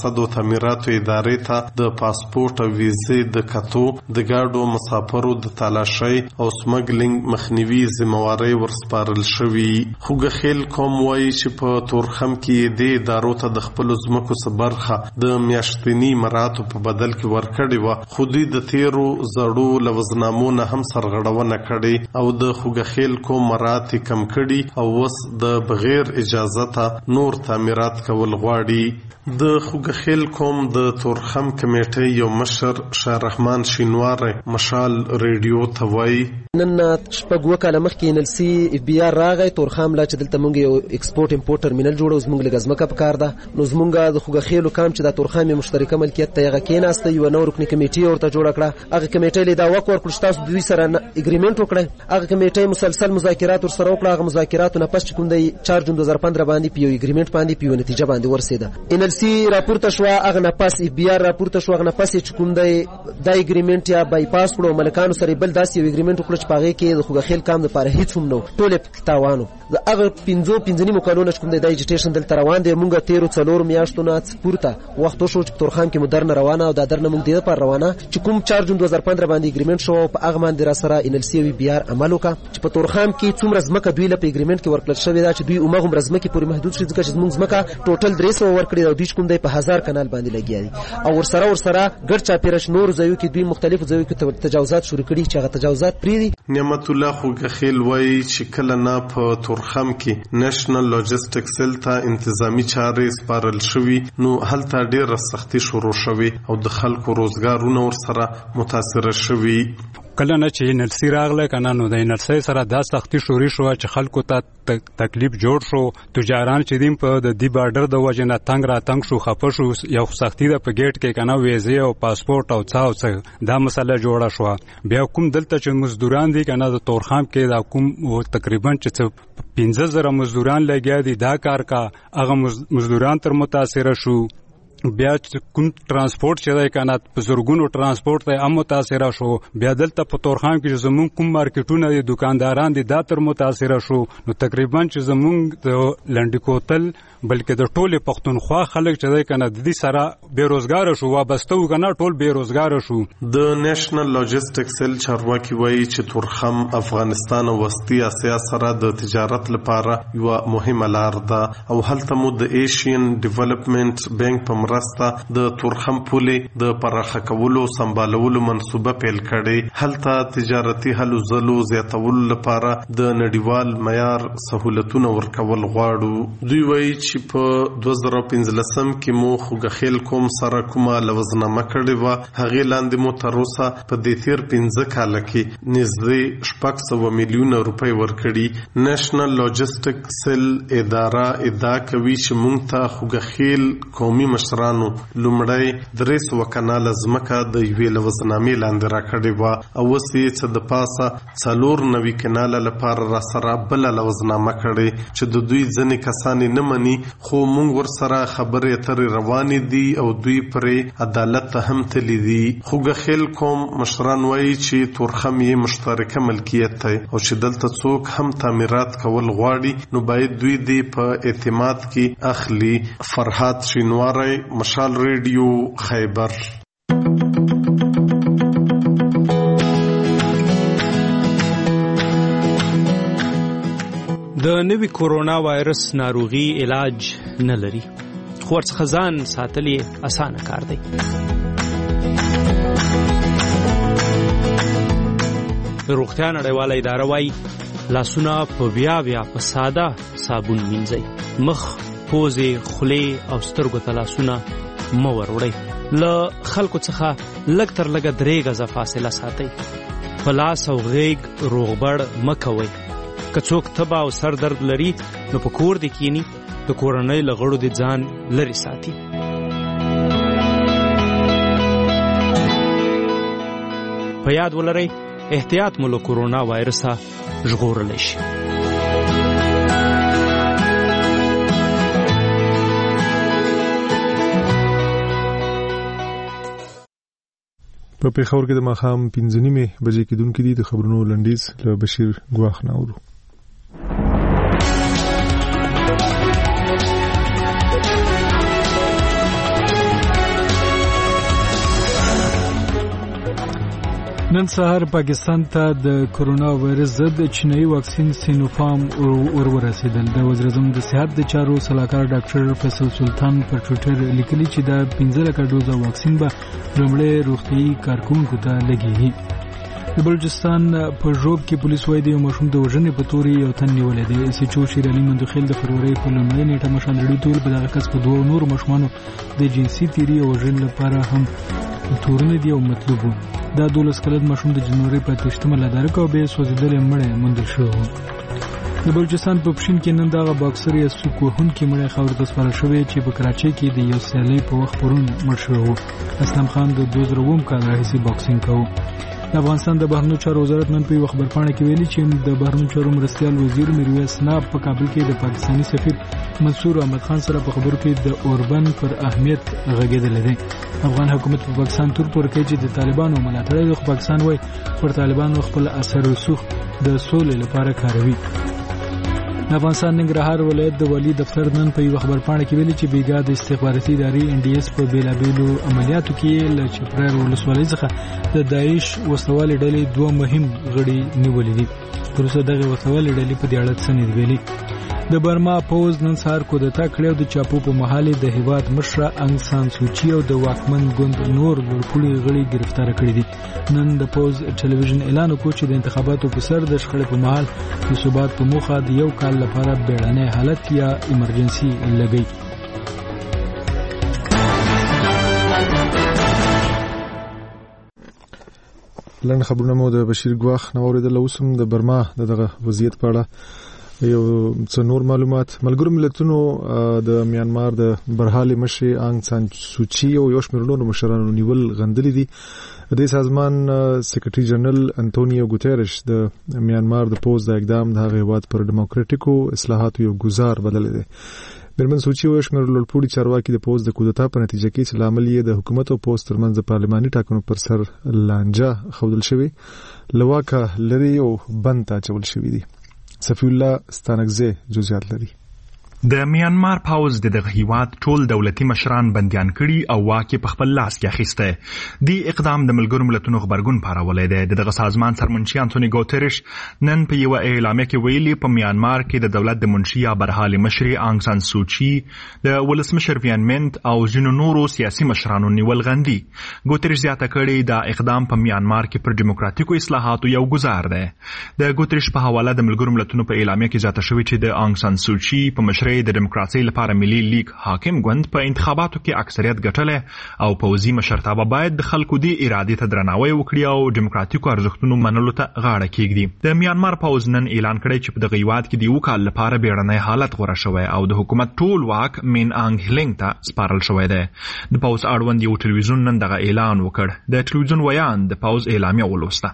رصد او تعمیراتو ادارې ته د پاسپورت او ویزې د کتو د ګاډو مسافرو د تلاشي او سمګلینګ مخنیوي ذمہواری ورسپارل شوی. خوګخیل کوم وایي چې په تورخم کې د ادارو ته د خپل ځمکو څخه برخه د میاشتنی مراتو په بدل کې ورکړې و، خو دوی د تیرو زړو لوزنامو نه هم سرغړونه کړې او د خوګخیل کوم مرات کم کړي او وس د بغیر اجازه ته نور تعمیرات کول غواړي. د خوګخیل کوم د تورخم کمیټې یو مشر شاه رحمان شینوار مشال ریډیو ته وایي نن شپږ وکاله مخکې NLC FBI راغی تورخم لا چې دلته مونږ یو ایکسپورټ امپورټ ټرمینل جوړو، زمونږ لږ ځمکه پکار ده، نو زمونږ د خوګخیلو کام چې د تورخم مشترکه ملکیت ته هغه کېناسته یو نو رکني کمیټې ورته جوړه کړه. هغه کمیټې له دا وکړ چې تاسو دوی سره اګریمنت وکړئ. هغه کمیټې مسلسل مذاکرات ورسره وکړه. هغه مذاکراتو نه پس چې کوم د 4 جون 2015 باندې په یو اګریمنت باندې په نتیجه باندې ورسېده. NLC راپورته شو، هغه نه پس FBI راپورته شو، هغه نه پس چې کوم د اګریمنت یا بایپاس کړو ملکانو سره بل داسې یو اګریمنت وکړ چې پاغه کې د خوګخیل کام لپاره هیڅ هم نو ټول تاوانو د هغه 15 کلونو چې کوم د ایجیټیشن دلته روان دی. مونږ 13 میاشتو نه پورته وخت شو چې تورخم کې مدرن روانه او د درنه مونږ د لپاره روانه چې کوم 4 جون 2015 باندې اګریمنت شو په هغه باندې را سره NLC او FBI عمل وکړ چې په تورخم کې څومره ځمکه دوی له اګریمنت کې ورکړل شوې ده چې دوی عمره ځمکه کې پوری محدود شي ځکه چې مونږ ځمکه ټوټل 300 ورکړي او دوی کوم د په 1000 کانال باندې لګیا دي او ورسره ګډ چاپیرش نور ځایو کې دوی مختلفو ځایو کې تجاوزات شروع کړي چې هغه تجاوزات پری دي. نعمت الله خوګخیل وایي چې کله نه په تورخم کې نېشنل لاجستیک سیل ته انتظامی چارې سپارل شوي نو هلته ډېره سختي شروع شوي او د خلکو روزګارونه ورسره متاثر شوي. کله نه چې NLC راغله کنه نو د NLC سره دا سختي شروع شو چې خلکو ته تکلیف جوړ شو. تجاران چې دیم په د دی بارډر د وجه نه تنگ را تنگ شو، خفه شو، یو سختی د په گیټ کې کنه ویزه او پاسپورت او څاو دا مسله جوړه شو. بیا کوم دلته چې مزدوران دي کنه د تورخم کې دا کوم تقریبا چې 15000 مزدوران لګیا دي دا کار کا هغه مزدوران تر متاثر شو. بیا کوم ترانسپورت چې دی کنه په زورګونو ترانسپورت ته هم متاثر شو. بیا دلته په تورخم کې زمون کوم مارکیټونه دي دکانداران دي دا تر متاثر شو. نو تقریبا چې زمون د لنډی کوتل بلکې د ټوله پښتونخوا خلک چې دی کنه د دې سره بیروزګار شو، وابسته وګنه ټول بیروزګار شو. د نېشنل لاجستیک سیل چارواکي وایي چې تورخم افغانستان او وسطي اسیا سره د تجارت لپاره یو مهمه لار ده او هلته مو د ایشین ډیولپمنٹ بانک په مرسته د تورخم پولې د پراخه کولو سمبالولو منصوبه پیل کړي. هلته تجارتي هلو زلو زیاتولو لپاره د نړیوال معیار سہولتونه ورکول غواړو. دوی وایي چې په 2015 کې مو خوګخیل کوم سره کومه لوزنامه کړې و، هغې لاندې مو تر اوسه په دې تیر 15 کال کې نږدې 600 میلیون روپۍ ورکړي. نېشنل لاجستیک سیل اداره ادعا کوي چې موږ ته خوګخیل قومي مشرانو لومړی 300 کناله ځمکه د یوې لوزنامې لاندې راکړې وه او اوس یې څه د پاسه 490 کناله لپاره را سره بله لوزنامه کړې چې د دوی ځینې کسان نه مني، خو موږ ورسره خبرې اترې روانې دي او دوی پرې عدالت ته هم تللی دي. خوګخیل کوم مشران وایي چې تورخم یې مشترکه ملکیت دی او چې دلته څوک هم تعمیرات کول غواړي نو باید دوی دې په اعتماد کې اخلي. فرحات شینواری مشال ریډیو خیبر. د نوي کورونا وایرس ناروغي علاج نه لري، خو ورڅخه ځان ساتل یې اسانه کار دی. روغتیا نړیواله اداره وايي لاسونه په بیا په ساده صابون مینځئ، مخ، پوزې، خولې او سترګو ته لاسونه مه وروړئ. له خلکو څخه لږ تر لږه 3 غزه فاصله ساتئ. په لاس او غیږ روغبړ مه کوئ. که څوک تبه او سر درد لري نو په کور دې کینی، د کورنۍ له غړو دې ځان لرې ساتي. په یاد ولرئ احتیاط مو له کورونا وایرسه ژغورلی شي. په پیښور کې د ماښام 5:30 بجې کېدونکې دي. د خبرونو لنډیز له بشیر ګواخ نه اورو. نن سهار پاکستان ته د کرونا وایرس ضد چینایي واکسین سینوفارم ورسېدل. د وزیر اعظم د صحت د چارو سلاکار ډاکټر فیصل سلطان پر ټویټر لیکلي چې د 15 لکه ډوزه واکسین به لومړی روغتیايي کارکونکو ته لګیږي. د بلوچستان په ژوب کې پولیس وايي د یو ماشوم د وژنې په تورې یو تن نیولی دی. اس ایچ او شیر علي مندوخیل د فروری په لومړۍ نیټه مشال لړۍ تول په دغه کس په دوه نور ماشومانو د جنسي تیري او وژنې لپاره هم تورونه دی او مطلوب وو. دا 12 کلن ماشوم د جنوري په 28 لادرکه او به سوځیدل مړی موندل شو. د بلوچستان په پښین کې نن دغه باکسر یا سوک وهونکي مړی خاورې ته سپارل شوی چې په کراچۍ کې د یو سیالۍ په وخت پرون مړ شوی وو. اسلام خان د 2000 کال راهیسې باکسینګ کوي. د افغانستان د بهرنیو چارو وزارت نن په یو خبرپاڼه کې ویلي چې د بهرنیو چارو مرستیال وزیر میرویس ناب په کابل کې د پاکستاني سفیر منصور احمد خان سره په خبرو کې د اوربن پر اهمیت غږېدلی دی. افغان حکومت په پاکستان تور پورې کوي چې د طالبانو ملاتړی دی، خو پاکستان وایي پر طالبانو خپل اثر رسوخ د سولې لپاره کاروي. د افغانستان ننګرهار ولایت د والي دفتر نن په یو خبرپاڼه کې ویلي چې بیګا د استخباراتي ادارې ان ډي اس په بیلابیلو عملیاتو کې له چپرهار ولسوالۍ څخه د داعش وسلوالې ډلې 2 مهم غړي نیولي دي. وروسته دغه وسلوالې ډلې په دې اړه څه نه ویلي. د برما پوز نن سهار کودتا کړی او د چاپو په محل د هیواد مشره انګ سان سوچي او د واکمن ګوند نور لوړپوړي غړي گرفتار کړي دي. نن د پوز ټلویزیون اعلان وکړ چې د انتخاباتو په سر د شخړې په محل د ثبات په موخه د یو کال لپاره بیړنی حالت یا ایمرجنسي لګي. لن خبرونه مو د بشیر ګواخ نو اوریدل اوسم د برما دغه وضعیت په اړه یو څه نور معلومات. ملګرو ملتونو د میانمار د برحالي مشر انګ سان سوچي او یو شمېر نور مشرانو نیول غندلي دي. د سازمان سیکریټري جنرال انټونیو ګوتيرش د میانمار د پوز د اقدام د هیواد پر ډیموکراټیکو اصلاحاتو یو گزار بدل دي. برمن سوچي او شمېر لوړپوړي چارواکي د پوز د کودتا په نتیجه کې چې لامل یې د حکومت او پوز ترمنځ د پارلماني ټاکنو پر سر لانجه خودل شوی لواکه لري او بند اچول شوی دي. صفی الله ستانکزی جزئیات لري. د میانمار پاوز دغه هیواد ټول دولتي مشران بنديان کړي او واکه په خپل لاس کې اخیسته. دی اقدام د ملګرو ملتونو خبرګون پارولې ده. دغه سازمان سرمنشي انټونی ګوتيرش نن په یو اعلامیه کې ویلي په میانمار کې د دولت د منشیا برحالي مشر انګ سان سوچي د ولسمشر وین منت او ځینو نورو سیاسي مشرانو نیول غندي. ګوتيرش زیاته کړي دا اقدام په میانمار کې پر ډیموکراتیکو اصلاحاتو یو گزار ده. د ګوتيرش په حواله د ملګرو ملتونو په اعلامیه کې ځاته شوی چې د انګ سان سوچي په مشرۍ د دیموکراسي لپاره ملي لیگ حاکم ګوند په انتخاباتو کې اکثریت ګټله او پوزي مشرتابه باید د خلکو د ارادې ته درناوی وکړي او دیموکراتیکو ارزښتونو منلو ته غاړه کېږدي. د میانمار پوز نن اعلان کړی چې په دغه هیواد کې د یو کال لپاره بیړنی حالت غوړه شوی او د حکومت ټول واک مین انګ هلینګ ته سپارل شوی دی. د پوز اړوند یو ټلویزیون نن دغه اعلان وکړ. د ټلویزیون ویان د پوز اعلامیه ولوسته.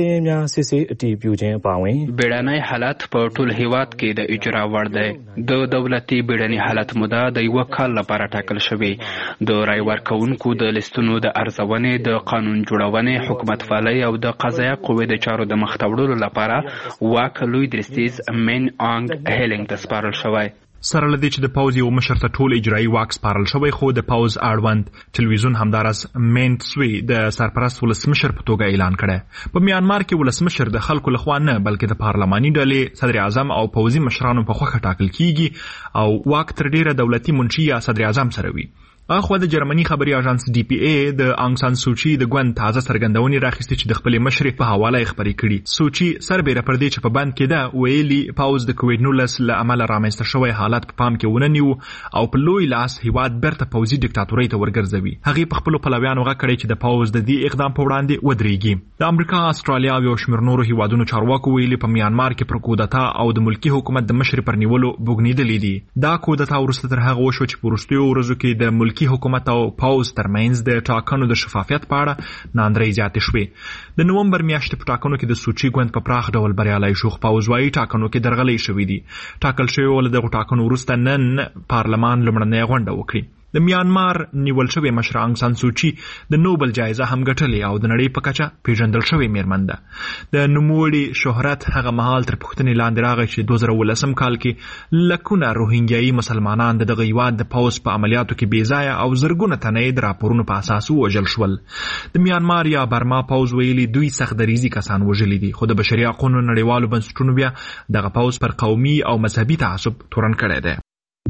بیړنی حالت په ټول هیواد کې د اجرا وړ دی. د دولتي بیړني حالت موده د یو کال لپاره ټاکل شوی. د رای ورکونکو د لیستونو د ارزونې، د قانون جوړونې، حکومت فعالۍ او د قضایه قوې د چارو د مخ ته وړلو لپاره واک لوی درستیز مین انګ هیلینګ ته سپارل شوی. سره لدی چې د پاوز یو مشر ته ټول اجرایی واک سپارل شوی، خو د پاوز اړوند ټلویزیون همدارس مینت سوی د سرپرست ولسمشر په توګه اعلان کړی. په میانمار کې ولسمشر د خلکو لخوا نه بلکې د پارلماني ډلې، صدر اعظم او پوزي مشرانو په خوښه ټاکل کیږي او واک تر ډیره دولتي منشي یا صدر اعظم سره وي. اخو د جرمني خبري اژانس ډي پی ای د انګ سان سوچي د ګوند تازه څرګندونې راخستې چې د خپل مشر په حواله خبري کړي. سوچي سربېره پر دې چې په بند کې ده ویلي پاوز د کووډ 19 له امله رامنځته شوی حالت په پام کې وننیو او په لوی لاس هیواد برته پوزي ډیکټاتوري ته ورګرځوي. هغه په خپل پلویانو غکړي چې د پاوز د دې اقدام په وړاندې ودرېږي. د امریکا، استرالیا او شمېر نورو هیوادونو چارواکو ویلي په میانمار کې پر کودتا او د ملکی حکومت د مشر پر نیولو بوګنیدلې دي. دا کودتا ورسته تر هغه وشو چې په وروستیو ورځو کې د ملکی حکومت او پاوز ترمنځ د ټاکنو د شفافیت په اړه ناندرۍ زیاتې شوې. د نومبر میاشتې په ټاکنو کې د سوچي ګوند په پراخ ډول بریالی شو. پاوز وايي ټاکنو کې درغلۍ شوې دي. ټاکل شوی ول دغه ټاکنو وروسته نن پارلمان لومړنۍ غونډه وکړي. د میانمار نیول شوی مشر انګ سان سوچي د نوبل جایزه هم ګټلې او د نړۍ په کچه پیژندل شوی میرمن ده. د نوموړي شهرت هغه مهال تر پوښتنې لاندې راغی چې 2018 کال کې لکونه روهینګیایي مسلمانان د دغه هیواد د پوځ په عملیاتو کې بېځایه او زرګونه تنه د راپورونو په اساس ووژل شول. د میانمار یا برما پوځ ویلي دوی سخت دریزي کسان وژلي دي، خو د بشري حقوقو نړیوالو بنسټونو بیا دغه پوځ پر قومي او مذهبي تعصب تورن کړی دی.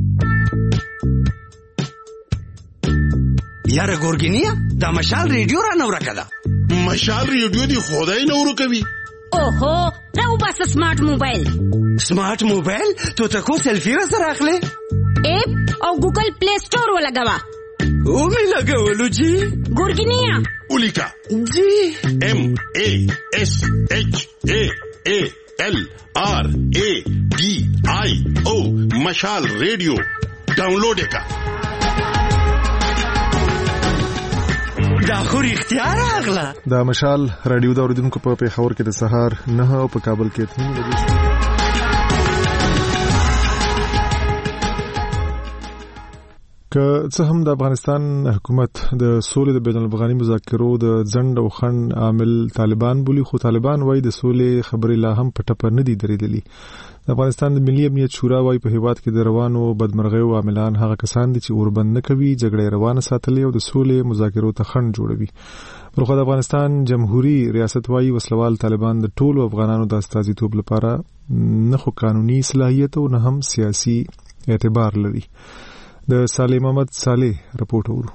یاره ګورګینیا دا مشال ریډیو را نو راکړه. مشال ریډیو دی خدای نو ورکوي. اوهو راو بس سمارټ موبایل. سمارټ موبایل تو تکو سیلفی را سره اخلي. اپ او ګوګل پلی سٹور ولګوا. او می لګولو جی. ګورګینیا ولیکا جی MASHALRADIO مشال ریډیو ډاونلوډ وکړه. دا خو رښتیا راغله. دا مشال رادیو د اوریدونکو په پیښور کې د سهار 9 او په کابل کې 3 بجې. که څه هم د افغانستان حکومت د سولې د بین الافغاني مذاکرو د ځنډ او خنډ عامل طالبان بولي، خو طالبان وایي د سولې خبرې لا هم په ټپه نه دي درېدلې. د افغانستان د ملي امنیت شورا وایي په هیواد کې د روانو بدمرغیو عاملان هغه کسان دي چې اوربند نه کوي، جګړه روانه ساتلې او د سولې مذاکرو ته خنډ جوړوي. بلخو د افغانستان جمهوریت ریاست وایي وسلوال طالبان د ټولو افغانانو د استازیتوب لپاره نه خو قانوني صلاحیت او نه هم سیاسي اعتبار لري. د صالح محمد صالح رپورټ ورو.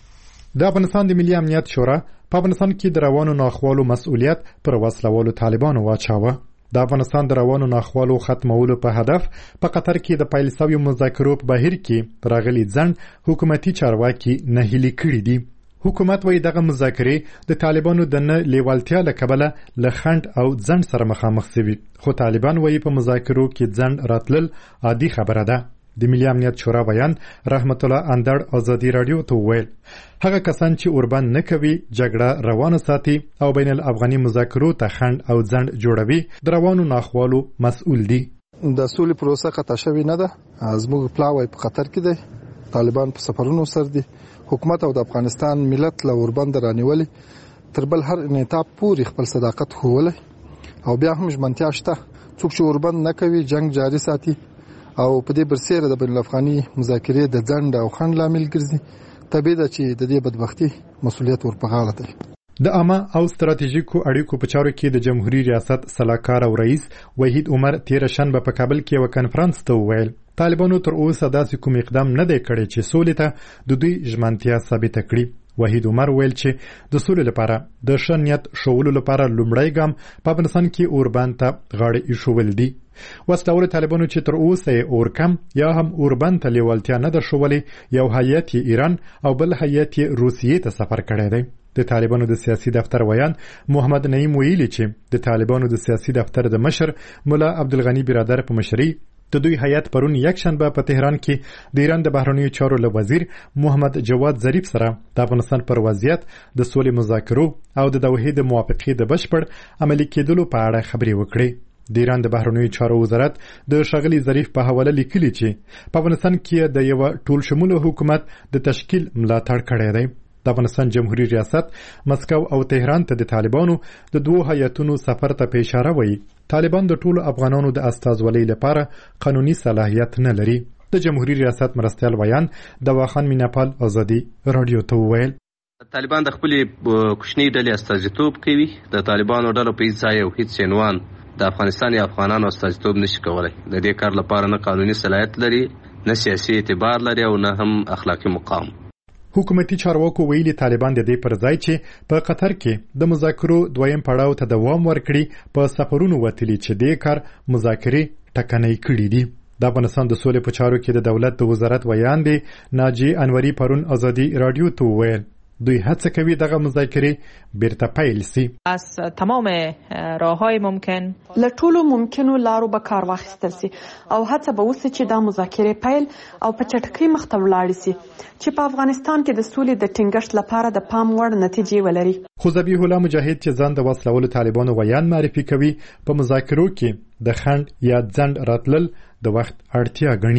د افغانستان د ملي امنیت شورا په افغانستان کې د روانو ناخوالو مسؤلیت پر وسلوالو طالبانو واچاوه. د افغانستان د روانو ناخوالو ختمولو په هدف په قطر کې د پیل شویو مذاکرو په بهیر کې راغلي ځنډ حکومتي چارواکي نهیلي کړي دي. حکومت وایي دغه مذاکرې د طالبانو د نه لیوالتیا له کبله له خنډ او ځنډ سره مخامخ شوي، خو طالبان وایي په مذاکرو کې ځنډ راتلل عادي خبره ده. د ملي امنیت شورا بیان رحمت الله اندړ ازادي رادیو ته وویل هغه کسان چې اوربند نه کوي، جګړه روانه ساتي او بین الافغاني مذاکرو ته خنډ او ځنډ جوړوي د روانو ناخوالو مسؤل دي. د سولې پروسه قطع شوې نه ده. زموږ پلاوی په خطر کې دی. طالبان په سفرونو سر دي. حکومت او د افغانستان ملت له اوربند رانیولې تر بل هر انعطاف پورې خپل صداقت ښوولی او بیا هم ژمنتیا شته. څوک چې اوربند نه کوي جنگ جاري ساتي او په دې برسېره د بین الافغاني مذاکرې د ځنډ او خنډ لامل ګرځي. طبیعي ده چې د دې بدبختي مسؤلیت ورپه غاړه دی. د عامه او ستراتیژیکو اړیکو په چارو کې د جمهوریت ریاست سلاکار او رئیس وحید عمر تیر شنبه په کابل کې یو کنفرانس ته وویل طالبانو تر اوسه داسې کوم اقدام نه دی کړی چې سولې ته د دوی ژمنتیا ثابته کړي. وحید عمر ویل چې د سولې لپاره د ښه نیت ښوولو لپاره لومړی ګام په افغانستان کې اوربند ته غاړه ایښودل دي. وسلوال طالبانو چې تر اوسه یې اورکم یا هم اوربند ته لیوالتیا نه ده ښوولې، یو هیئت یې ایران او بل هیئت یې روسیې ته سفر کړی دی. د طالبانو د سیاسي دفتر ویان محمد نعیم ویلي چې د طالبانو د سیاسي دفتر د مشر مولا عبدالغنی برادر په مشرۍ د دوی هیئت پرون یکشنبه په تهران کې د ایران د بهرنیو چارو له وزیر محمد جواد ظریف سره د افغانستان پر وضعیت د سولې مذاکرو او د دوحې د موافقې د بشپړ عملي کېدلو په اړه خبرې وکړې. د ایران د بهرنیو چارو وزارت د ښاغلي ظریف په حواله لیکلي چې په افغانستان کې د یو ټول شموله حکومت د تشکیل ملاتړ کړی دی. د افغانستان جمهوریت ریاست مسکو او تهران ته د طالبانو د دوه هیئتونو سفر ته په اشاره وایي طالبان د ټولو افغانانو د استازولۍ لپاره قانوني صلاحیت نه لري. د جمهوریت ریاست مرستیال ویان د واخان میناپال ازادي رادیو ته وویل طالبان د خپلې کوچنۍ ډلې استازیتوب کوي. د طالبانو ډلو په هیڅ ځای او هیڅ عنوان د افغانستان یا افغانانو استازیتوب نشي کولای. د دې کار لپاره نه قانوني صلاحیت لري، نه سیاسي اعتبار لري او نه هم اخلاقي مقام. حکومتي چارواکو ویلي طالبان د دې پر ځای چې په قطر کې د مذاکرو دویم پړاو ته دوام ورکړي په سفرونو وتلي چې دې کار مذاکرې ټکنۍ کړي دي. د افغانستان د سولې په چارو کې د دولت د وزارت ویان دی ناجی انوري پرون ازادي رادیو ته وویل دوی هڅه کوي دغه مذاکرې بیرته پیل سي. از تمام راههای ممکن له ټولو ممکنو لارو به کار واخیستل سي او هڅه به وسي چې دا مذاکرې پیل او په چټکۍ مخ ته ولاړ سي چې په افغانستان کې د سولې د ټینګښت لپاره د پام وړ نتیجې ولري. خو ذبیح الله مجاهد چې ځان د وسلوالو طالبانو ویان معرفي کوي په مذاکرو کې د خنډ یا ځنډ راتلل د وخت اړتیا ګڼي.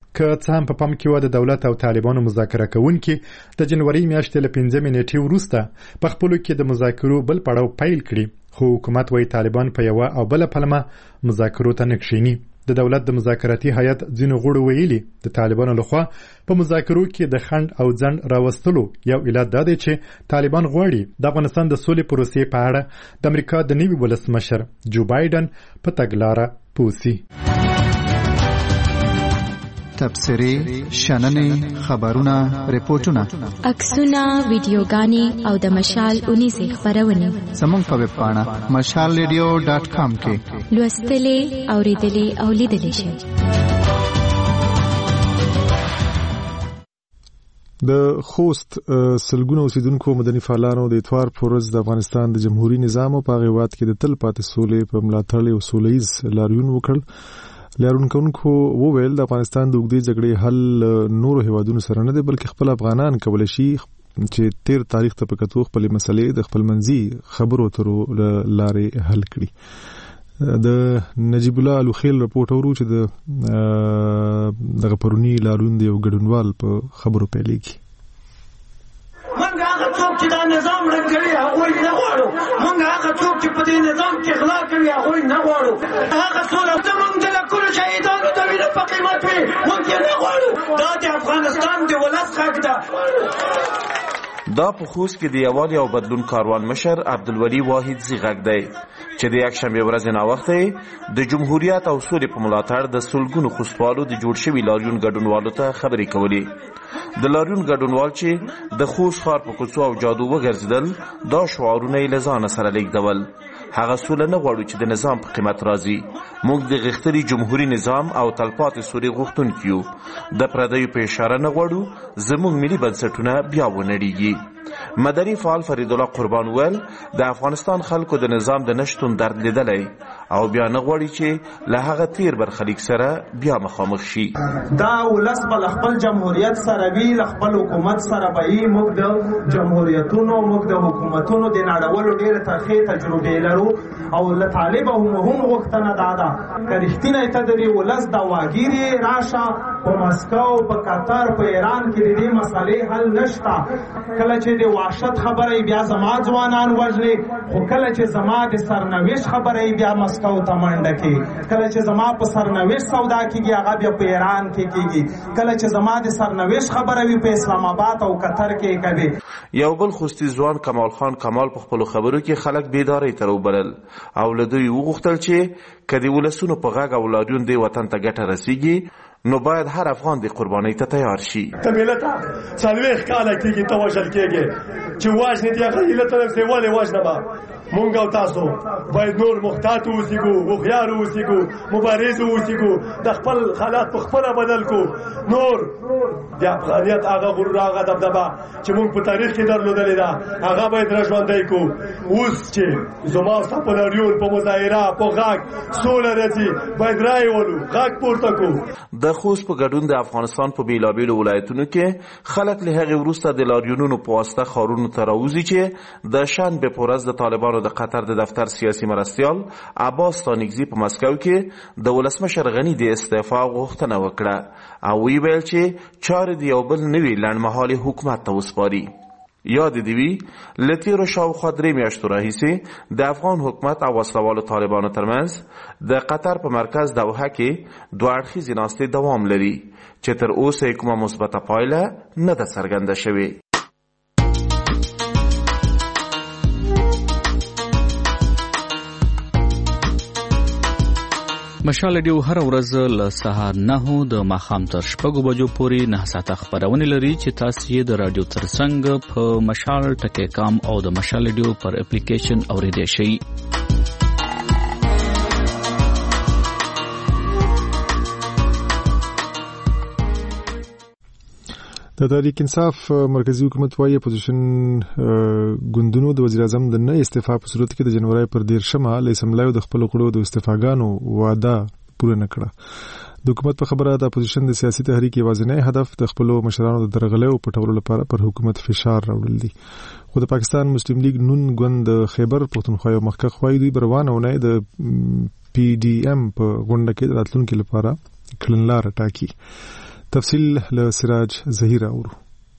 که څه هم په پام کې و د دولت او طالبانو مذاکره کوونکي د جنوري میاشتې له 5 نیټې وروسته په خپلو کې د مذاکرو بل پړاو پیل کړي، خو حکومت وايي طالبان په یوه او بله پلمه مذاکرو ته نه کښیني. د دولت د مذاکراتي هیئت ځینو غړو ویلي د طالبانو لخوا په مذاکرو کې د خنډ او ځنډ راوستلو یو علت دا دی چې طالبان غواړي د افغانستان د سولې پروسې په اړه د امریکا د نوي ولسمشر جو بایدن په تګلاره پوسی. تبصرې، شننې، خبرونه، ریپورتونه، عکسونه، ویډیوګانې او د مشال اونیزې خپرونې زموږ په ویب پاڼه mashalradio.com کې لوستلې، اوریدلې او لیدلې شئ. د خوست سلګونو اوسیدونکو مدني فعالانو د اتوار پر ورځ د افغانستان د جمهوریت نظام په هیواد کې د تل پاتې سولې په ملاتړ او سولهییز لاریون وکړ. لاریونکو وویل د افغانستان د اوږدې جګړې حل نورو هیوادونو سره نه دی، بلکې خپل افغانان کولی شي چې تیر تاریخ ته په کتو خپلې مسلې د خپلمنځي خبرو اترو لارې حل کړي. د نجیب الله الوخیل رپورټ اورو چې دغه پرونی لاریون د یو ګډونوال په خبرو پیلېږي. منګه هغه څوک چې دا نظام ړنګوي هغوی نه غواړو، منګه هغه څوک چې په دې نظام کې غلا کوي هغوی نه غواړو، هغه سوله زمونږ د لکونو شهیدانو د وینو په قیمت وي موږ یې نه غواړو. دا د افغانستان د ولس حق ده. دا په خوست کې د یووالي او بدلون کاروان مشر عبدالولي واحد غږ دی چې د یکشنبې ورځې ناوخته د جمهوریت او سولې په ملاتړ د سلګونو خوستوالو د جوړ شوي لاریون ګډونوالو ته خبرې کولې. د لاریون ګډونوال چې د خوست ښار په کوڅو او جادو وګرځېدل، دا شعارونه یې له ځانه سره لیږدول. هغه سوله نه غواړو چې د نظام په قیمت راځي. موږ د غښتلي جمهوري نظام او تلپاتې سولې غوښتونکي یو. د پردیو په اشاره نه غواړو زموږ ملي بنسټونه بیا ونړیږي. مدني فعال فرید الله قربان ویل د افغانستان خلکو د نظام د نشتون درد لیدلی او بیا نه غواړي چې له هغه تیر برخلیک سره بیا مخامخ شي. دا ولس به له خپل جمهوریت سره وي، له خپل حکومت سره به وي. موږ د جمهوریتونو، موږ د حکومتونو د نړولو ډېرې ترخې تجربې لرو او له طالبه هم غوښتنه دا ده که رښتینی ته د دې ولس د واګیرې راشه په مسکو، په قطر، په ایران کې د دې مسئلې حل نشته. کله چې د وحشت خبره بیا زما ځوانان وژني، خو کله چې زما د سرنوشت خبره بیا مسکو ته منډه کوي. کله چې زما په سرنوشت سودا کېږي هغه بیا په ایران کې کېږي. کله چې زما د سرنوشت خبره وي په اسلام آباد او قطر کې کوي. یو بل خوستي ځوان کمال خان کمال په خپلو خبرو کې خلک بیدارۍ ته راوبلل او له دوی وغوښتل چې که د ولسونو په غږ او لاریون دې وطن ته ګټه رسیږي نو باید هر افغان د قربانۍ ته تیار شي. ته ملت 40 کاله کېږي ته وژل کېږي چې واجنې دې هغه هیله طرف دی ولې واجنه به مونږ او تاسو باید نور محتاط اوسېږو، هوښیار اوسېږو، مبارز اوسېږو، د خپل حالات په خپله بدل کو. نور د افغانیت هغه غرور، هغه دبدبه چې مونږ په تاریخ کې درلودلې ده هغه باید راژوندی کو. اوس چې زما ستا په لاریون، په مظاهره، په غږ سوله راځي باید رایې ولو، غږ پورته کو. د خوست په ګډون د افغانستان په بیلابیلو ولایتونو کې خلک له هغې وروسته د لاریونونو په واسطه ښارونو ته راوځي چې د شنبې په ورځ د طالبانو د قطر د دفتر سیاسي مرستیال عباس ستانکزي په مسکو کې د ولسمشر غني د استعفا غوښتنه وکړه او ویل چې چارې د یو بل نوي لنډمهالي حکومت ته وسپاري. یاد دې وي له تېرو شاوخوا 3 میاشتو راهیسې د افغان حکومت او وسلوالو طالبانو ترمنځ د قطر په مرکز دوحه کې دوه اړخیزې ناستې دوام لري چې تر اوسه یې کومه مثبته پایله نه ده څرګنده شوې. مشال ریډیو هر ورځ له سهار 9 د ماښام تر 6 بجو پورې 9 ساعته خبرونه لري چې تاسو یې د رادیو ترڅنګ په mashal.com او د مشال ریډیو پر اپلیکیشن اوریدئ شئ. د تحریک انصاف مرکزی حکومت وايي اپوزیشن ګوندونو د وزیر اعظم د نه استعفا په صورت کې د جنوري پر 13 له اسمبلیو د خپل کړو د استعفاګانو وعده پوره نکړه. د حکومت په خبره د اپوزیشن د سیاسي تحریک یوازینی هدف د خپل مشرانو د درغلۍ او پټولو لپاره پر حکومت فشار راوړل دي. خو د پاکستان مسلم لیگ نون ګوند خیبر پښتونخوا یو مخکښ وايي دوی بروانه ونه د PDM په غونډه کې راتلونکو لپاره کلنلار ټاکي. تفصیل له سراج ظهیر اورو.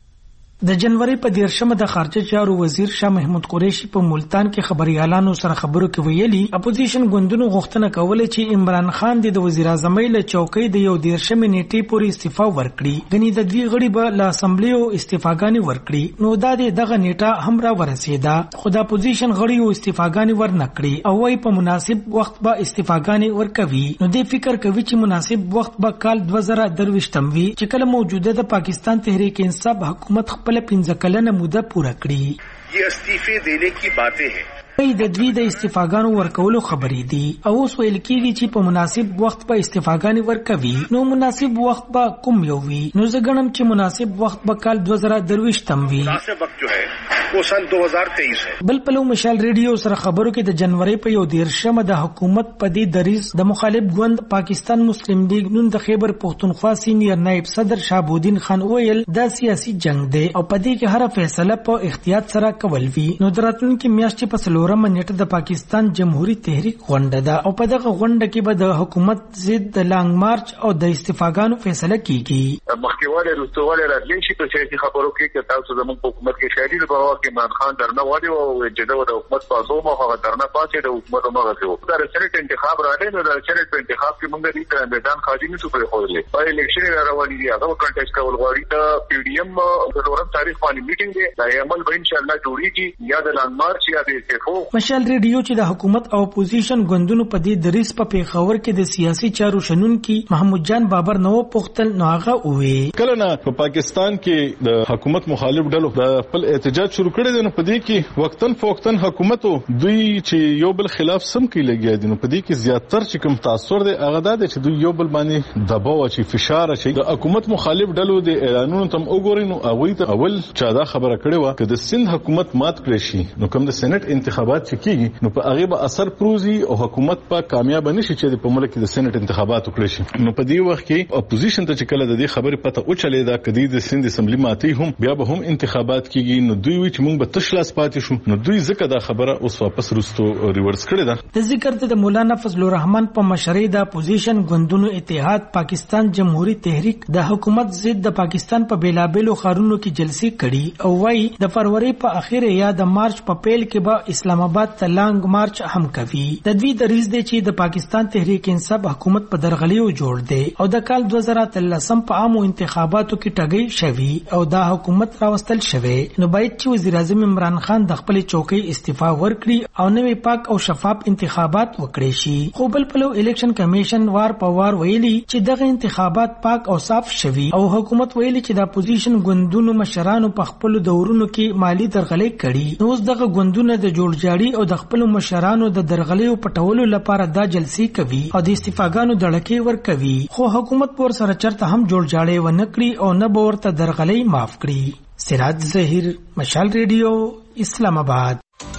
د جنوري په 13مه د خارجه چارو وزیر شاه محمود قریشي په ملتان کې خبريالانو سره خبرو کې ویلي اپوزیشن ګوندونو غوښتنه کوله چې عمران خان د وزیر اعظم له چوکۍ د 13مه نیټې پورې استعفا ورکړي غني د دوی غړي به له اسمبلی او استعفاګانی ورکړي نو دا دغه نیټه هم را ورسېده خو د اپوزیشن غړي او استعفاګانی ورنکړي او وايي په مناسب وخت به استعفاګانی ورکوي نو د فکر کوي چې مناسب وخت به کال 2023 وي چې کله موجوده د پاکستان تحریک انصاف حکومت خپل 15 کلنه موده پوره کړي یہ استعفے دینے کی باتیں ہیں د دوی د استعفاګانو ورکولو خبرې دي او اوس ویل کېږي چې په مناسب وخت په استعفاګانې ورکوي نو مناسب وخت به کوم یو وي نو زه ګڼم چې مناسب وخت به کال 2023 وي مناسب وخت جو ہے وہ سن 2023 ہے. بل پلو مشال ریډیو سره خبرو کې د جنوري په 13مه د حکومت په دې دریز د مخالف ګوند پاکستان مسلم لیگ نون د خیبر پختونخوا سینیر نائب صدر شهابالدین خان ویل دا سیاسي جنگ دی او په دې کې هر فیصله په احتیاط سره کول وی نو دراتونکو میاشتې په سلورم نیټه د پاکستان جمهوریت تحریک غونډه ده او په دغه غونډه کې به د حکومت ضد د لانګ مارچ او د استعفاګانو فیصله کیږي مخکېواله رسوواله راتلونکي چې په سیاسي خبرو کې تاسو زموږ په حکومت کې شاهدي د بابا عمران خان درنه وادي او چې د حکومت په اساس هغه درنه پاتې د حکومت هغه څه د سېنات انتخاب راځي نو د سېنات په انتخاب کې موږ د دې میدان خاصی نه سپری خوړلې په الیکشن راوړي دي هغه کنټیسټ کول غواړي د پی ډی ایم د ورځ تاریخ باندې میټینګ دی دا عمل به ان شاء الله جوړیږي یا د لانګ مارچ یا د استعفو مشال ریډیو چې د حکومت او اپوزیشن ګوندونو په دې دریس په پیښور کې د سیاسي چارو شنونکي محمود جان بابر نو پختل نو هغه وې کله نه په پاکستان کې د حکومت مخالف ډلو د خپل احتجاج شروع کړي دي نو په دې کې وقتن فوقتن حکومت دوی چې یو بل خلاف سم کې لګیا دي نو په دې کې زیاتره چې کوم تاثیر دی هغه دا چې دوی یو بل باندې دباو چې فشار شي د حکومت مخالف ډلو د اعلانونو تم وګوري نو هغه ته اول چا دا خبره کړې و چې د سند حکومت مات کړی شي نو کوم د سېنات انتخابات چې کیږي نو په هغه به اثر پروزي او حکومت په کامیاب نشي چې په ملک د سېنات انتخابات وکړي شي نو په دې وخت کې اپوزیشن ته چې کله د دې خبرې پته او چلے دا کدي د سند اسمبلی ماتي هم بیا به هم انتخابات کیږي نو دوی چې موږ به تشلاس پاتې شو نو دوی ځکه دا خبره اوس واپس رستو ریورس کړی ده د ذکر ته د مولانا فضل الرحمن په مشرۍ د اپوزیشن ګوندونو اتحاد پاکستان جمهوریت تحریک د حکومت ضد د پاکستان په بیلابېلو ښارونو کې جلسې کړي او وايي د فروری په اخیره یا د مارچ په پیل کې به اسلام آباد ته لانګ مارچ هم کوي د دوی دریز دی چې د پاکستان تحریک انصاف حکومت په درغلیو جوړ دی او د کال 2013 په عامو انتخاباتو کې ټګي شوی او دا حکومت راوستل شوی نو باید چې وزیر اعظم عمران خان د خپل چوکۍ استعفا ورکړي او نوې پاک او شفاف انتخابات وکړي شي خو بل پلو الیکشن کمیشن وار په وار ویلي چې دغه انتخابات پاک او صاف شوي او حکومت ویلي چې د اپوزیشن ګوندونو مشرانو په خپل دورونو کې مالی درغلۍ کړي نو اوس دغه ګوندونه د جوړجاړي او د خپل مشرانو د درغلیو پټولو لپاره دا جلسې کوي او د استعفاګانو دړکې ورکوي خو حکومت پور سره چرته هم جوړجاړي ونکړي او نه به ورته درغلۍ معاف کړي. سراج ظهیر مشال ریډیو اسلام آباد.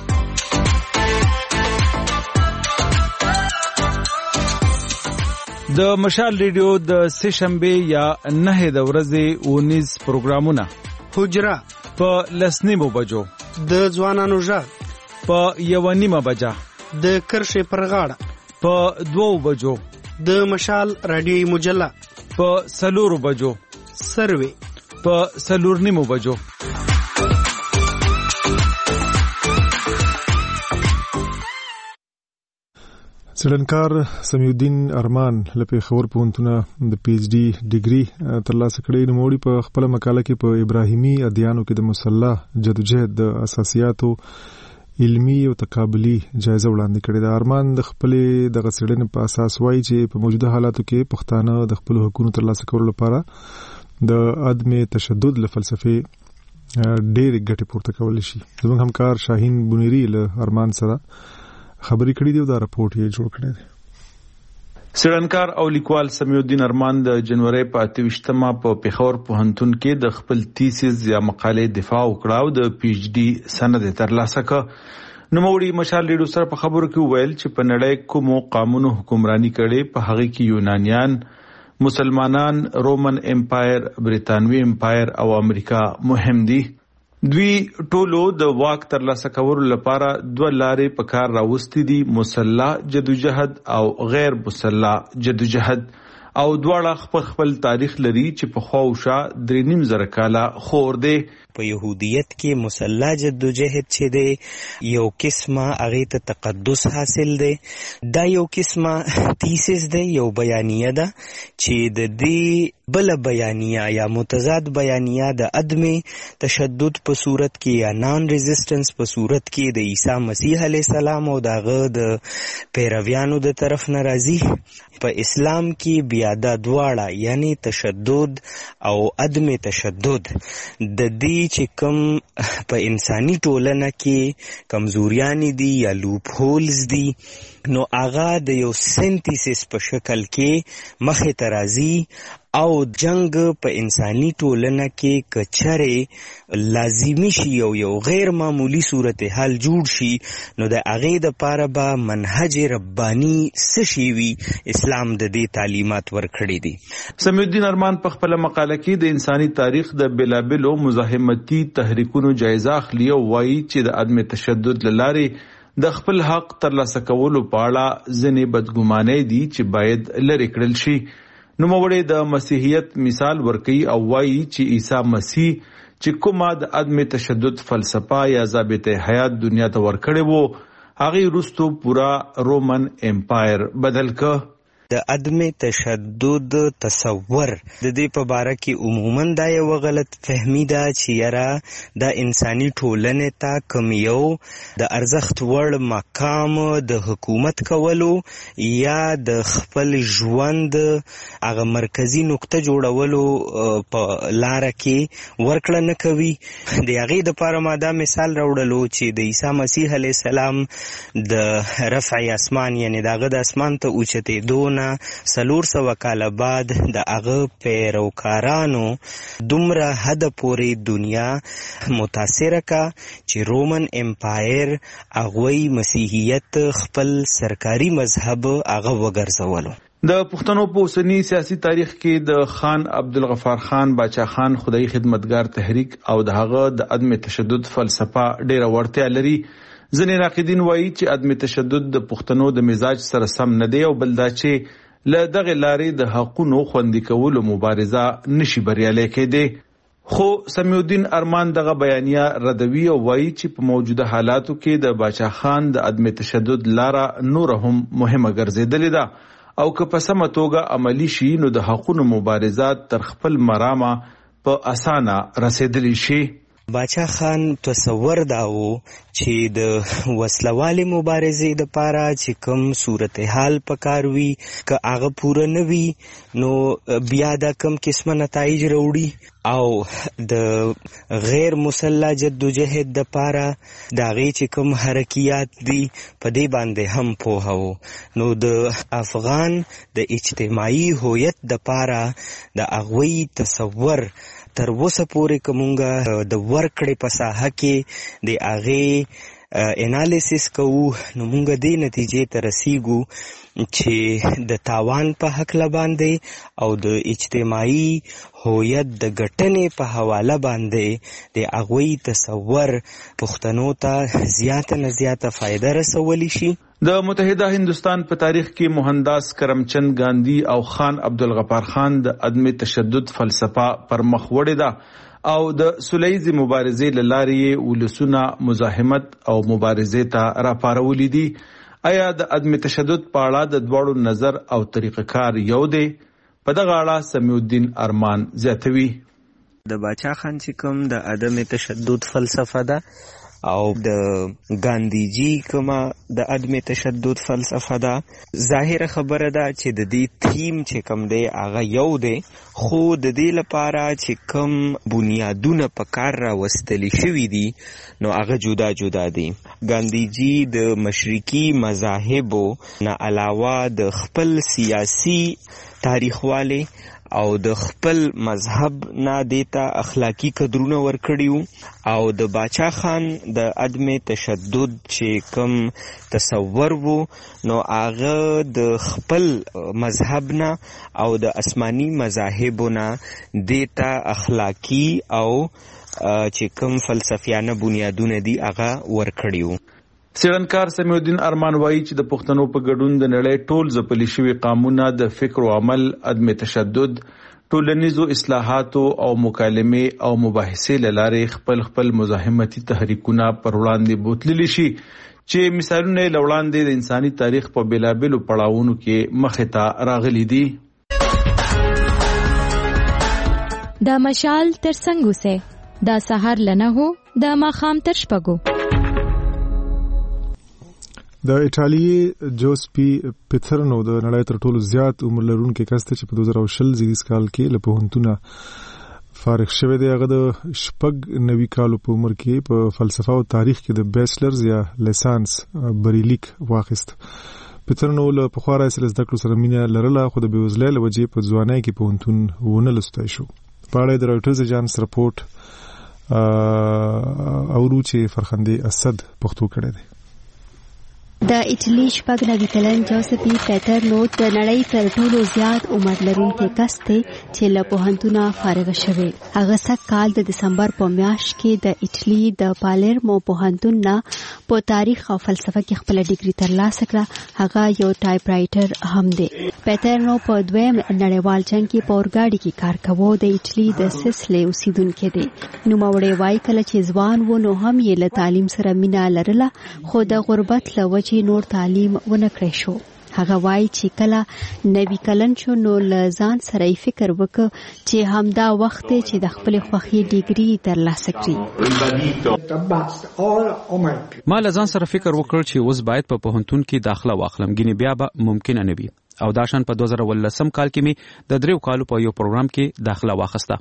د مشال ریډیو د سشنبه یا 9 د ورځې 19 پروګرامونه حجره په لسنیمو بجو د ځوانانو ژغ په 1:30 بجه د کرښې پر غاړه په 2 بجو د مشال رادیوي مجله په 4 بجو سروي په 4:30 بجو څېړنکار سمیع الدین ارمان له پېښور پوهنتونه د پی ایچ ډي ډیګري ترلاسه کړې نوموړي په خپله مقاله کې په ابراهیمي ادیانو کې د مسلح جدوجهد د اساسیاتو علمي او تقابلي جایزه وړاندې کړې ده. ارمان د خپلې دغه څېړنې په اساس وایي چې په موجوده حالاتو کې پښتانه د خپلو حقونو ترلاسه کولو لپاره د عدم تشدد له فلسفې ډېرې ګټې پورته کولی شي. زموږ همکار شاهین بنيري له ارمان سره خبرې کړې دي او دا راپورټ یې جوړ کړی دی. څېړنکار او لیکوال سمیع الدین ارمان د جنوري په 28مه په پېښور پوهنتون کې د خپل تیسیس یا مقالې دفاع وکړه او د پی ایچ ډي سند ترلاسه کړ. نوموړي مشال ریډیو سره په خبرو کې وویل چې په نړۍ کومو قومونو حکمرانی کړي په هغه کې یونانیان، مسلمانان، رومن امپایر، برتانوي امپایر او امریکا مهم دي. دوی ټولو د واک ترلاسه کولو لپاره 2 لارې په کار راوستي دي: مسلح جدوجهد او غیر مسلح جدوجهد. او دواړه خپل تاریخ لري چې په خواوشا 3.5 کاله خور دی. په يهودیت کې مسلح جدوجہد چې دی یو قسمه هغه ته تقدس حاصل دی. دا یو قسمه تیسیس دی، یو بیانیه ده چې د دې بل بیانیه یا متضاد بیانیه د عدم تشدد په صورت کې یا نان ریزिस्टेंस په صورت کې د عیسی مسیح علیه السلام او دغه د پیرویانو د طرف ناراضي. په اسلام کې بیا دا دواړه یعنی تشدد او عدم تشدد د دې چې کوم په انساني ټولنه کې کمزوریان دي یا لوپ هولز دي نو هغه د یو سنتیسس په شکل کې مخې ته راځي او جنگ په انساني ټولنه کې کچره لازمی شي او یو غیر معمولی صورتحال جوړ شي نو د هغې دپاره به منهج ربانی څه شي وي اسلام د دې تعلیمات ورکړي دي. سمیع الدین ارمان په خپله مقاله کې د انساني تاریخ د بېلابېلو مزاحمتي تحریکونو جایزه اخلي او وایي چې د عدم تشدد له لارې د خپل حق ترلاسه کولو په اړه ځینې بدګمانۍ دي چې باید لرې کړل شي. نوموړی د مسیحیت مثال ورکوي او وایي چې عیسی مسیح چې کومه د عدم تشدد فلسفه یا ضابطه حیات دنیا ته ورکړې وو هغې وروستو پورا رومن امپایر بدل که. د عدم تشدد تصور د دې په باره کې عموما دا یو غلط فهمي ده چې یاره د انساني ټولنې ته کوم یو د ارزښت وړ مقام د حکومت کولو یا د خپل ژوند هغه مرکزی نقطه جوړولو په لاره کې ورکړه نه کوي. د هغې دپاره ما دا مثال راوړلو چې د عیسی مسیح علیه السلام د رفع اسمان یعنی د هغه د اسمان ته اوچتېدو نه 400 کاله بعد د هغه پیروکارانو دومره حد پورې دنیا متاثره کا چې رومن امپایر هغوی مسیحیت خپل سرکاري مذهب هغه وګرځولو. د پښتنو په اوسنی سیاسي تاریخ کې د خان عبدالغفار خان باچا خان خدای خدمتګار تحریک او د هغه د عدم تشدد فلسفه ډیره ورته لري. ځینې ناقدین وایي چې عدم تشدد د پښتنو د مزاج سره سم نه دی او بل دا چې له دغه لارې د حقونو خوندي کولو مبارزه نشي بریالی کېدی. خو سمیع الدین ارمان دغه بیانیه ردوي او وایي چې په موجوده حالاتو کې د باچا خان د عدم تشدد لاره نور هم مهمه ګرځېدلې ده او که په سمه توګه عملی شي نو د حقونو مبارزه تر خپل مرامه په اسانه رسېدلی شي. باچا خان تصور داو چې د وسلوالې مبارزې دپاره چې کوم صورتحال پکار وي که هغه پوره نه وي نو بیا دا کوم قسمه نتایج راوړي او د غیر مسلح جدوجہد دپاره د هغې چې کوم حرکیات دي په دې باندې هم پوهه وو. نو د افغان د اجتماعي هویت دپاره د هغوی تصور تر اوسه پورې کومونګه د ورکړې په ساحه کې د هغې انالیسیس کوو نو مونږ دې نتیجې ته رسیږو چې د تاوان په هکله باندې او د اجتماعي هویت د ګټنې په حواله باندې د هغوی تصور پښتنو ته زیاته نه زیاته فایده رسولی شي. د متحده هندوستان په تاریخ کې موهنداس کرمچند ګاندھی او خان عبدالغفار خان د عدم تشدد فلسفه پر مخ وړې ده او د سولیزي مبارزې له لارې ولسونه مزاحمت او مبارزې ته راپارولي دي. آیا د عدم تشدد په اړه د دواړو نظر او طریقه کار یو دی؟ په دغه اړه سمیع الدین ارمان زیاتوي. د باچا خان چې کوم د عدم تشدد فلسفه ده او د ګاندھیجي کومه د عدم تشدد فلسفه ده ظاهره خبره ده چې د دې تھیم چې کوم دی هغه یو دی خو د دې لپاره چې کوم بنیادونه په کار راوستلی شوي دي نو هغه جدا جدا دي. ګاندھیجي د مشرقي مذاهبو نه علاوه د خپل سیاسي تاریخواله او د خپل مذهب نه دیتا اخلاقی قدرونه ورکړیو او د باچا خان د عدم تشدد چې کوم تصور وو نو هغه د خپل مذهب نه او د آسمانی مذاهبو نه دیتا اخلاقی او چې کوم فلسفیانه بنیادونه دي هغه ورکړیو. سیرنکار سمیع الدین ارمان وایي چې د پښتنو په ګډون د نړۍ ټول ځپلي شوي قامونه د فکر او عمل، عدم تشدد، ټولنیزو اصلاحاتو او مکالمې او مباحثې له لارې خپل مزاحمتي تحریکونه پر وړاندې بوتللی شي چې مثالونه له وړاندې د انساني تاریخ په بیلابیلو پړاوونو کې مخې ته راغلي دي. دا مشال تر څنګه سه دا سحر لنه هو دا ماخام تر شپږو. د ایټالیا جوسپی پیترنو د نړۍ تر ټولو زیات عمر لرونکي کس ته چې په 2020 زیږدیز کال کې له پوهنتونه فارغ شوی دی. هغه د 90 کالو په عمر کې په فلسفه او تاریخ کې د بیچلرز یا لیسانس بریلیک واخیست. پیترنو له پخوا راهیسې زده کړو سره مینه لرله، خو د بېوزلۍ له وجې په ځوانۍ کې پوهنتون ونه لوستی شو. په اړه د راټرز ایجانس رپورټ اورو چې فرخندې اسد پښتو کړی دی. د ایټالي 90 کلن جوسپی پیترنو د نړۍ تر ټولو زیات عمر لرونکي کس دی چې له پوهنتونه فارغ شوی. هغه سږ کال د دسمبر په میاشت کې د ایټالي د پالرمو پوهنتون نه په تاریخ او فلسفه کې خپل ډیګري ترلاسه کړه. هغه یو ټایپ رائټر هم دی. پیترنو په دویم نړیوال جنگ کې په اورګاډي کې کار کاوه. د ایټالي د سیسلی اوسیدونکی دی. نوموړی وایي کله چې ځوان و نو هم یې له تعلیم سره مینه لرله، خو د غربت له وجې نور تعلیم ونه کړی شو. هغه وایي چې کله 90 کلن شو نو له ځان سره یې فکر وکړ چې همدا وخت دی چې د خپل خوښي ډیګري ترلاسه کړي. ما له ځان سره فکر وکړ چې اوس باید په پوهنتون کې داخله واخلم، ګینه بیا به ممکن نه وي. او داشان په 2019 کال کې می د 3 کالو په یو پروګرام کې داخله واخسته.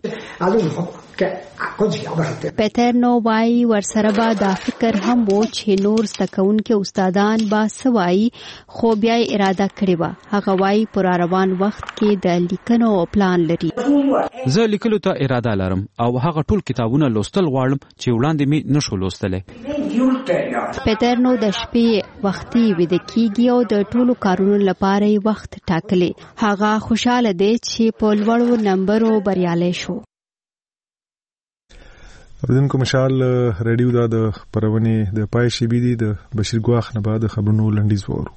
پیترنو وایي ورسره به دا فکر هم وو چې نور زده‌کوونکي استادان به سوای، خو بیا اراده کړې وه. هغه وایي پر روان وخت کې د لیکنو پلان لري. زه لیکلو ته اراده لرم او هغه ټول کتابونه لوستل غواړم چې وړاندې می نشو لوستلې. پیترنو د شپې وختي ویده کیږي او د ټولو کارونو لپاره وخت ټاکلی. هغه خوشاله دی چې په لوړو نمبرو بریالی شو. اوریدونکو مشال ریډیو دا د خبرونې د پای شی بي دي د بشیر ګواخ نه بعد خبرونو لنډیز وورو.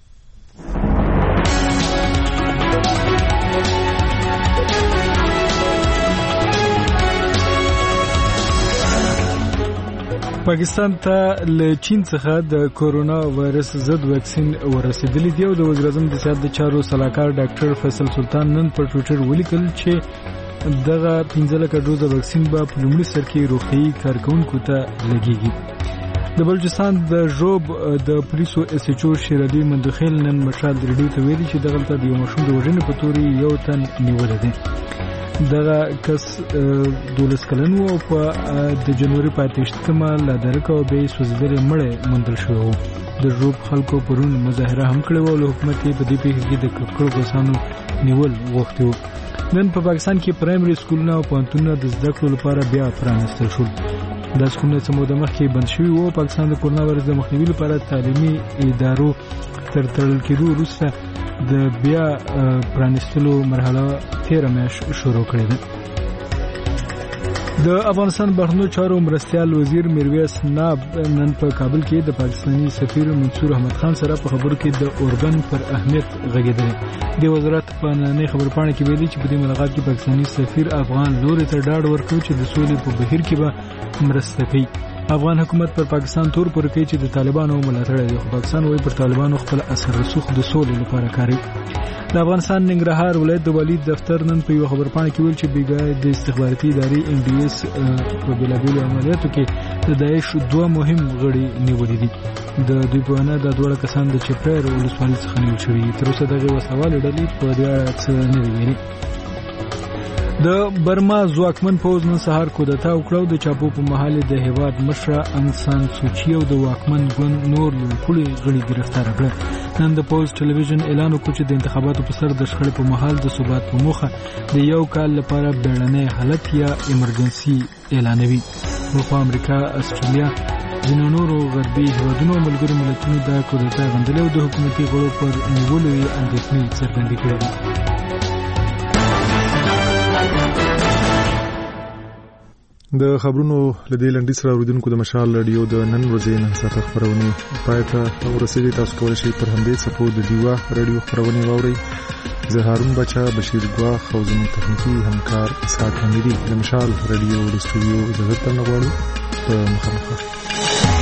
پاکستان ته له چین څخه د کورونا وایرس ضد ویکسین ورسېدلی دی او د وزیر اعظم د سیاست چارو سلاکار ډاکټر فیصل سلطان نن په ټویټر ولیکل چې دغه 15 لک ډوز ویکسین به په لومړي سر کې روغتیايي کارکونکو ته لګیږي. د بلوچستان د ژوب د پولیسو اس ایچ او شیر علي مندخیل نن مشال ریډیو ته ویلي چې دغه ته د یو مشهور د وژنې په توري یو تن نیول دي. دغه کس 12 کلن و او په د جنوري په 28مه لا درک او به سوزیدل مړ مندل شو. د ژوب خلکو پرون مظاهره هم کړې و او حکومت په دې پیښه کې د کړکړو کسانو نیول غوښتي. نن په پاکستان کې پرایمري سکولونه او پوهنتونونه د زده کړو لپاره بیا پرانستل شول. دا سکولونه څه موده مخکې بند شوي وو. پاکستان د کورونا وایرس د مخنیوي لپاره تعلیمي ادارو تر تړل کېدو وروسته د بیا پرانستلو مرحله 13 میاشت شروع کړې ده. د افغانستان بهرنیو چارو مرستیال وزیر میرویس ناب نن په کابل کې د پاکستانی سفیر منصور احمد خان سره په خبرو کې د اورګن پر اهمیت غږېدل. د وزارت په نننۍ خبرپاڼه کې ویلي چې په دې ملاقات کې پاکستانی سفیر افغان لوري ته ډاډ ورکړ چې د سولې په بهیر کې به مرسته کوي. افغان حکومت پر پاکستان تور پورې کوي چې د طالبانو ملاتړ دی، خو پاکستان وايي پر طالبانو خپل اثر رسوخ د سولې لپاره کاروي. د افغانستان ننګرهار ولایت د والي دفتر نن په یو خبرپاڼه کې ویل چې بیګا د استخباراتي ادارې ان ډي اس په بېلابېلو عملیاتو کې د داعش 2 مهم غړي نیولي دي. د دوی په وینا د 2 کسان د چپریر ولسوالۍ څخه نیول شوي. تر اوسه دغه وسوالې ډلې په دې اړه څه نه دي ویلي. د برما ځواکمن پوځ نن سهار کودتا وکړه. د چاپو په محل د هیواد مشره انګ سان سوچي او د واکمن ګوند نور لوړپوړي غړي گرفتار کړل. نن د پوز ټلویزیون اعلان وکړ چې د انتخاباتو په سر د شخړې په مهال د ثبات په موخه د یو کال لپاره بیړنی حالت یا ایمرجنسي اعلانوي. خو امریکا، استرالیا، ځینو نورو غربي هیوادونو ملګرو ملتونو د کودتا غندلې او د حکومتي غړو پر نیولو یې اندېښنې څرګندې کړې دي. د خبرونو لدې لنډیس را اوریدونکو د مشال رادیو د نن ورځې نه ساته خبرونه پاتې ورسېږي. تاسو کولای شئ پر همدې څپو د دیوا رادیو خبرونه واورئ. زه هارون بچا، بشیر ګواخ او زموږ تخنیکی همکار اسحاق حمیدي د مشال رادیو د استودیو اجازه ترلاسه غواړو. په مخه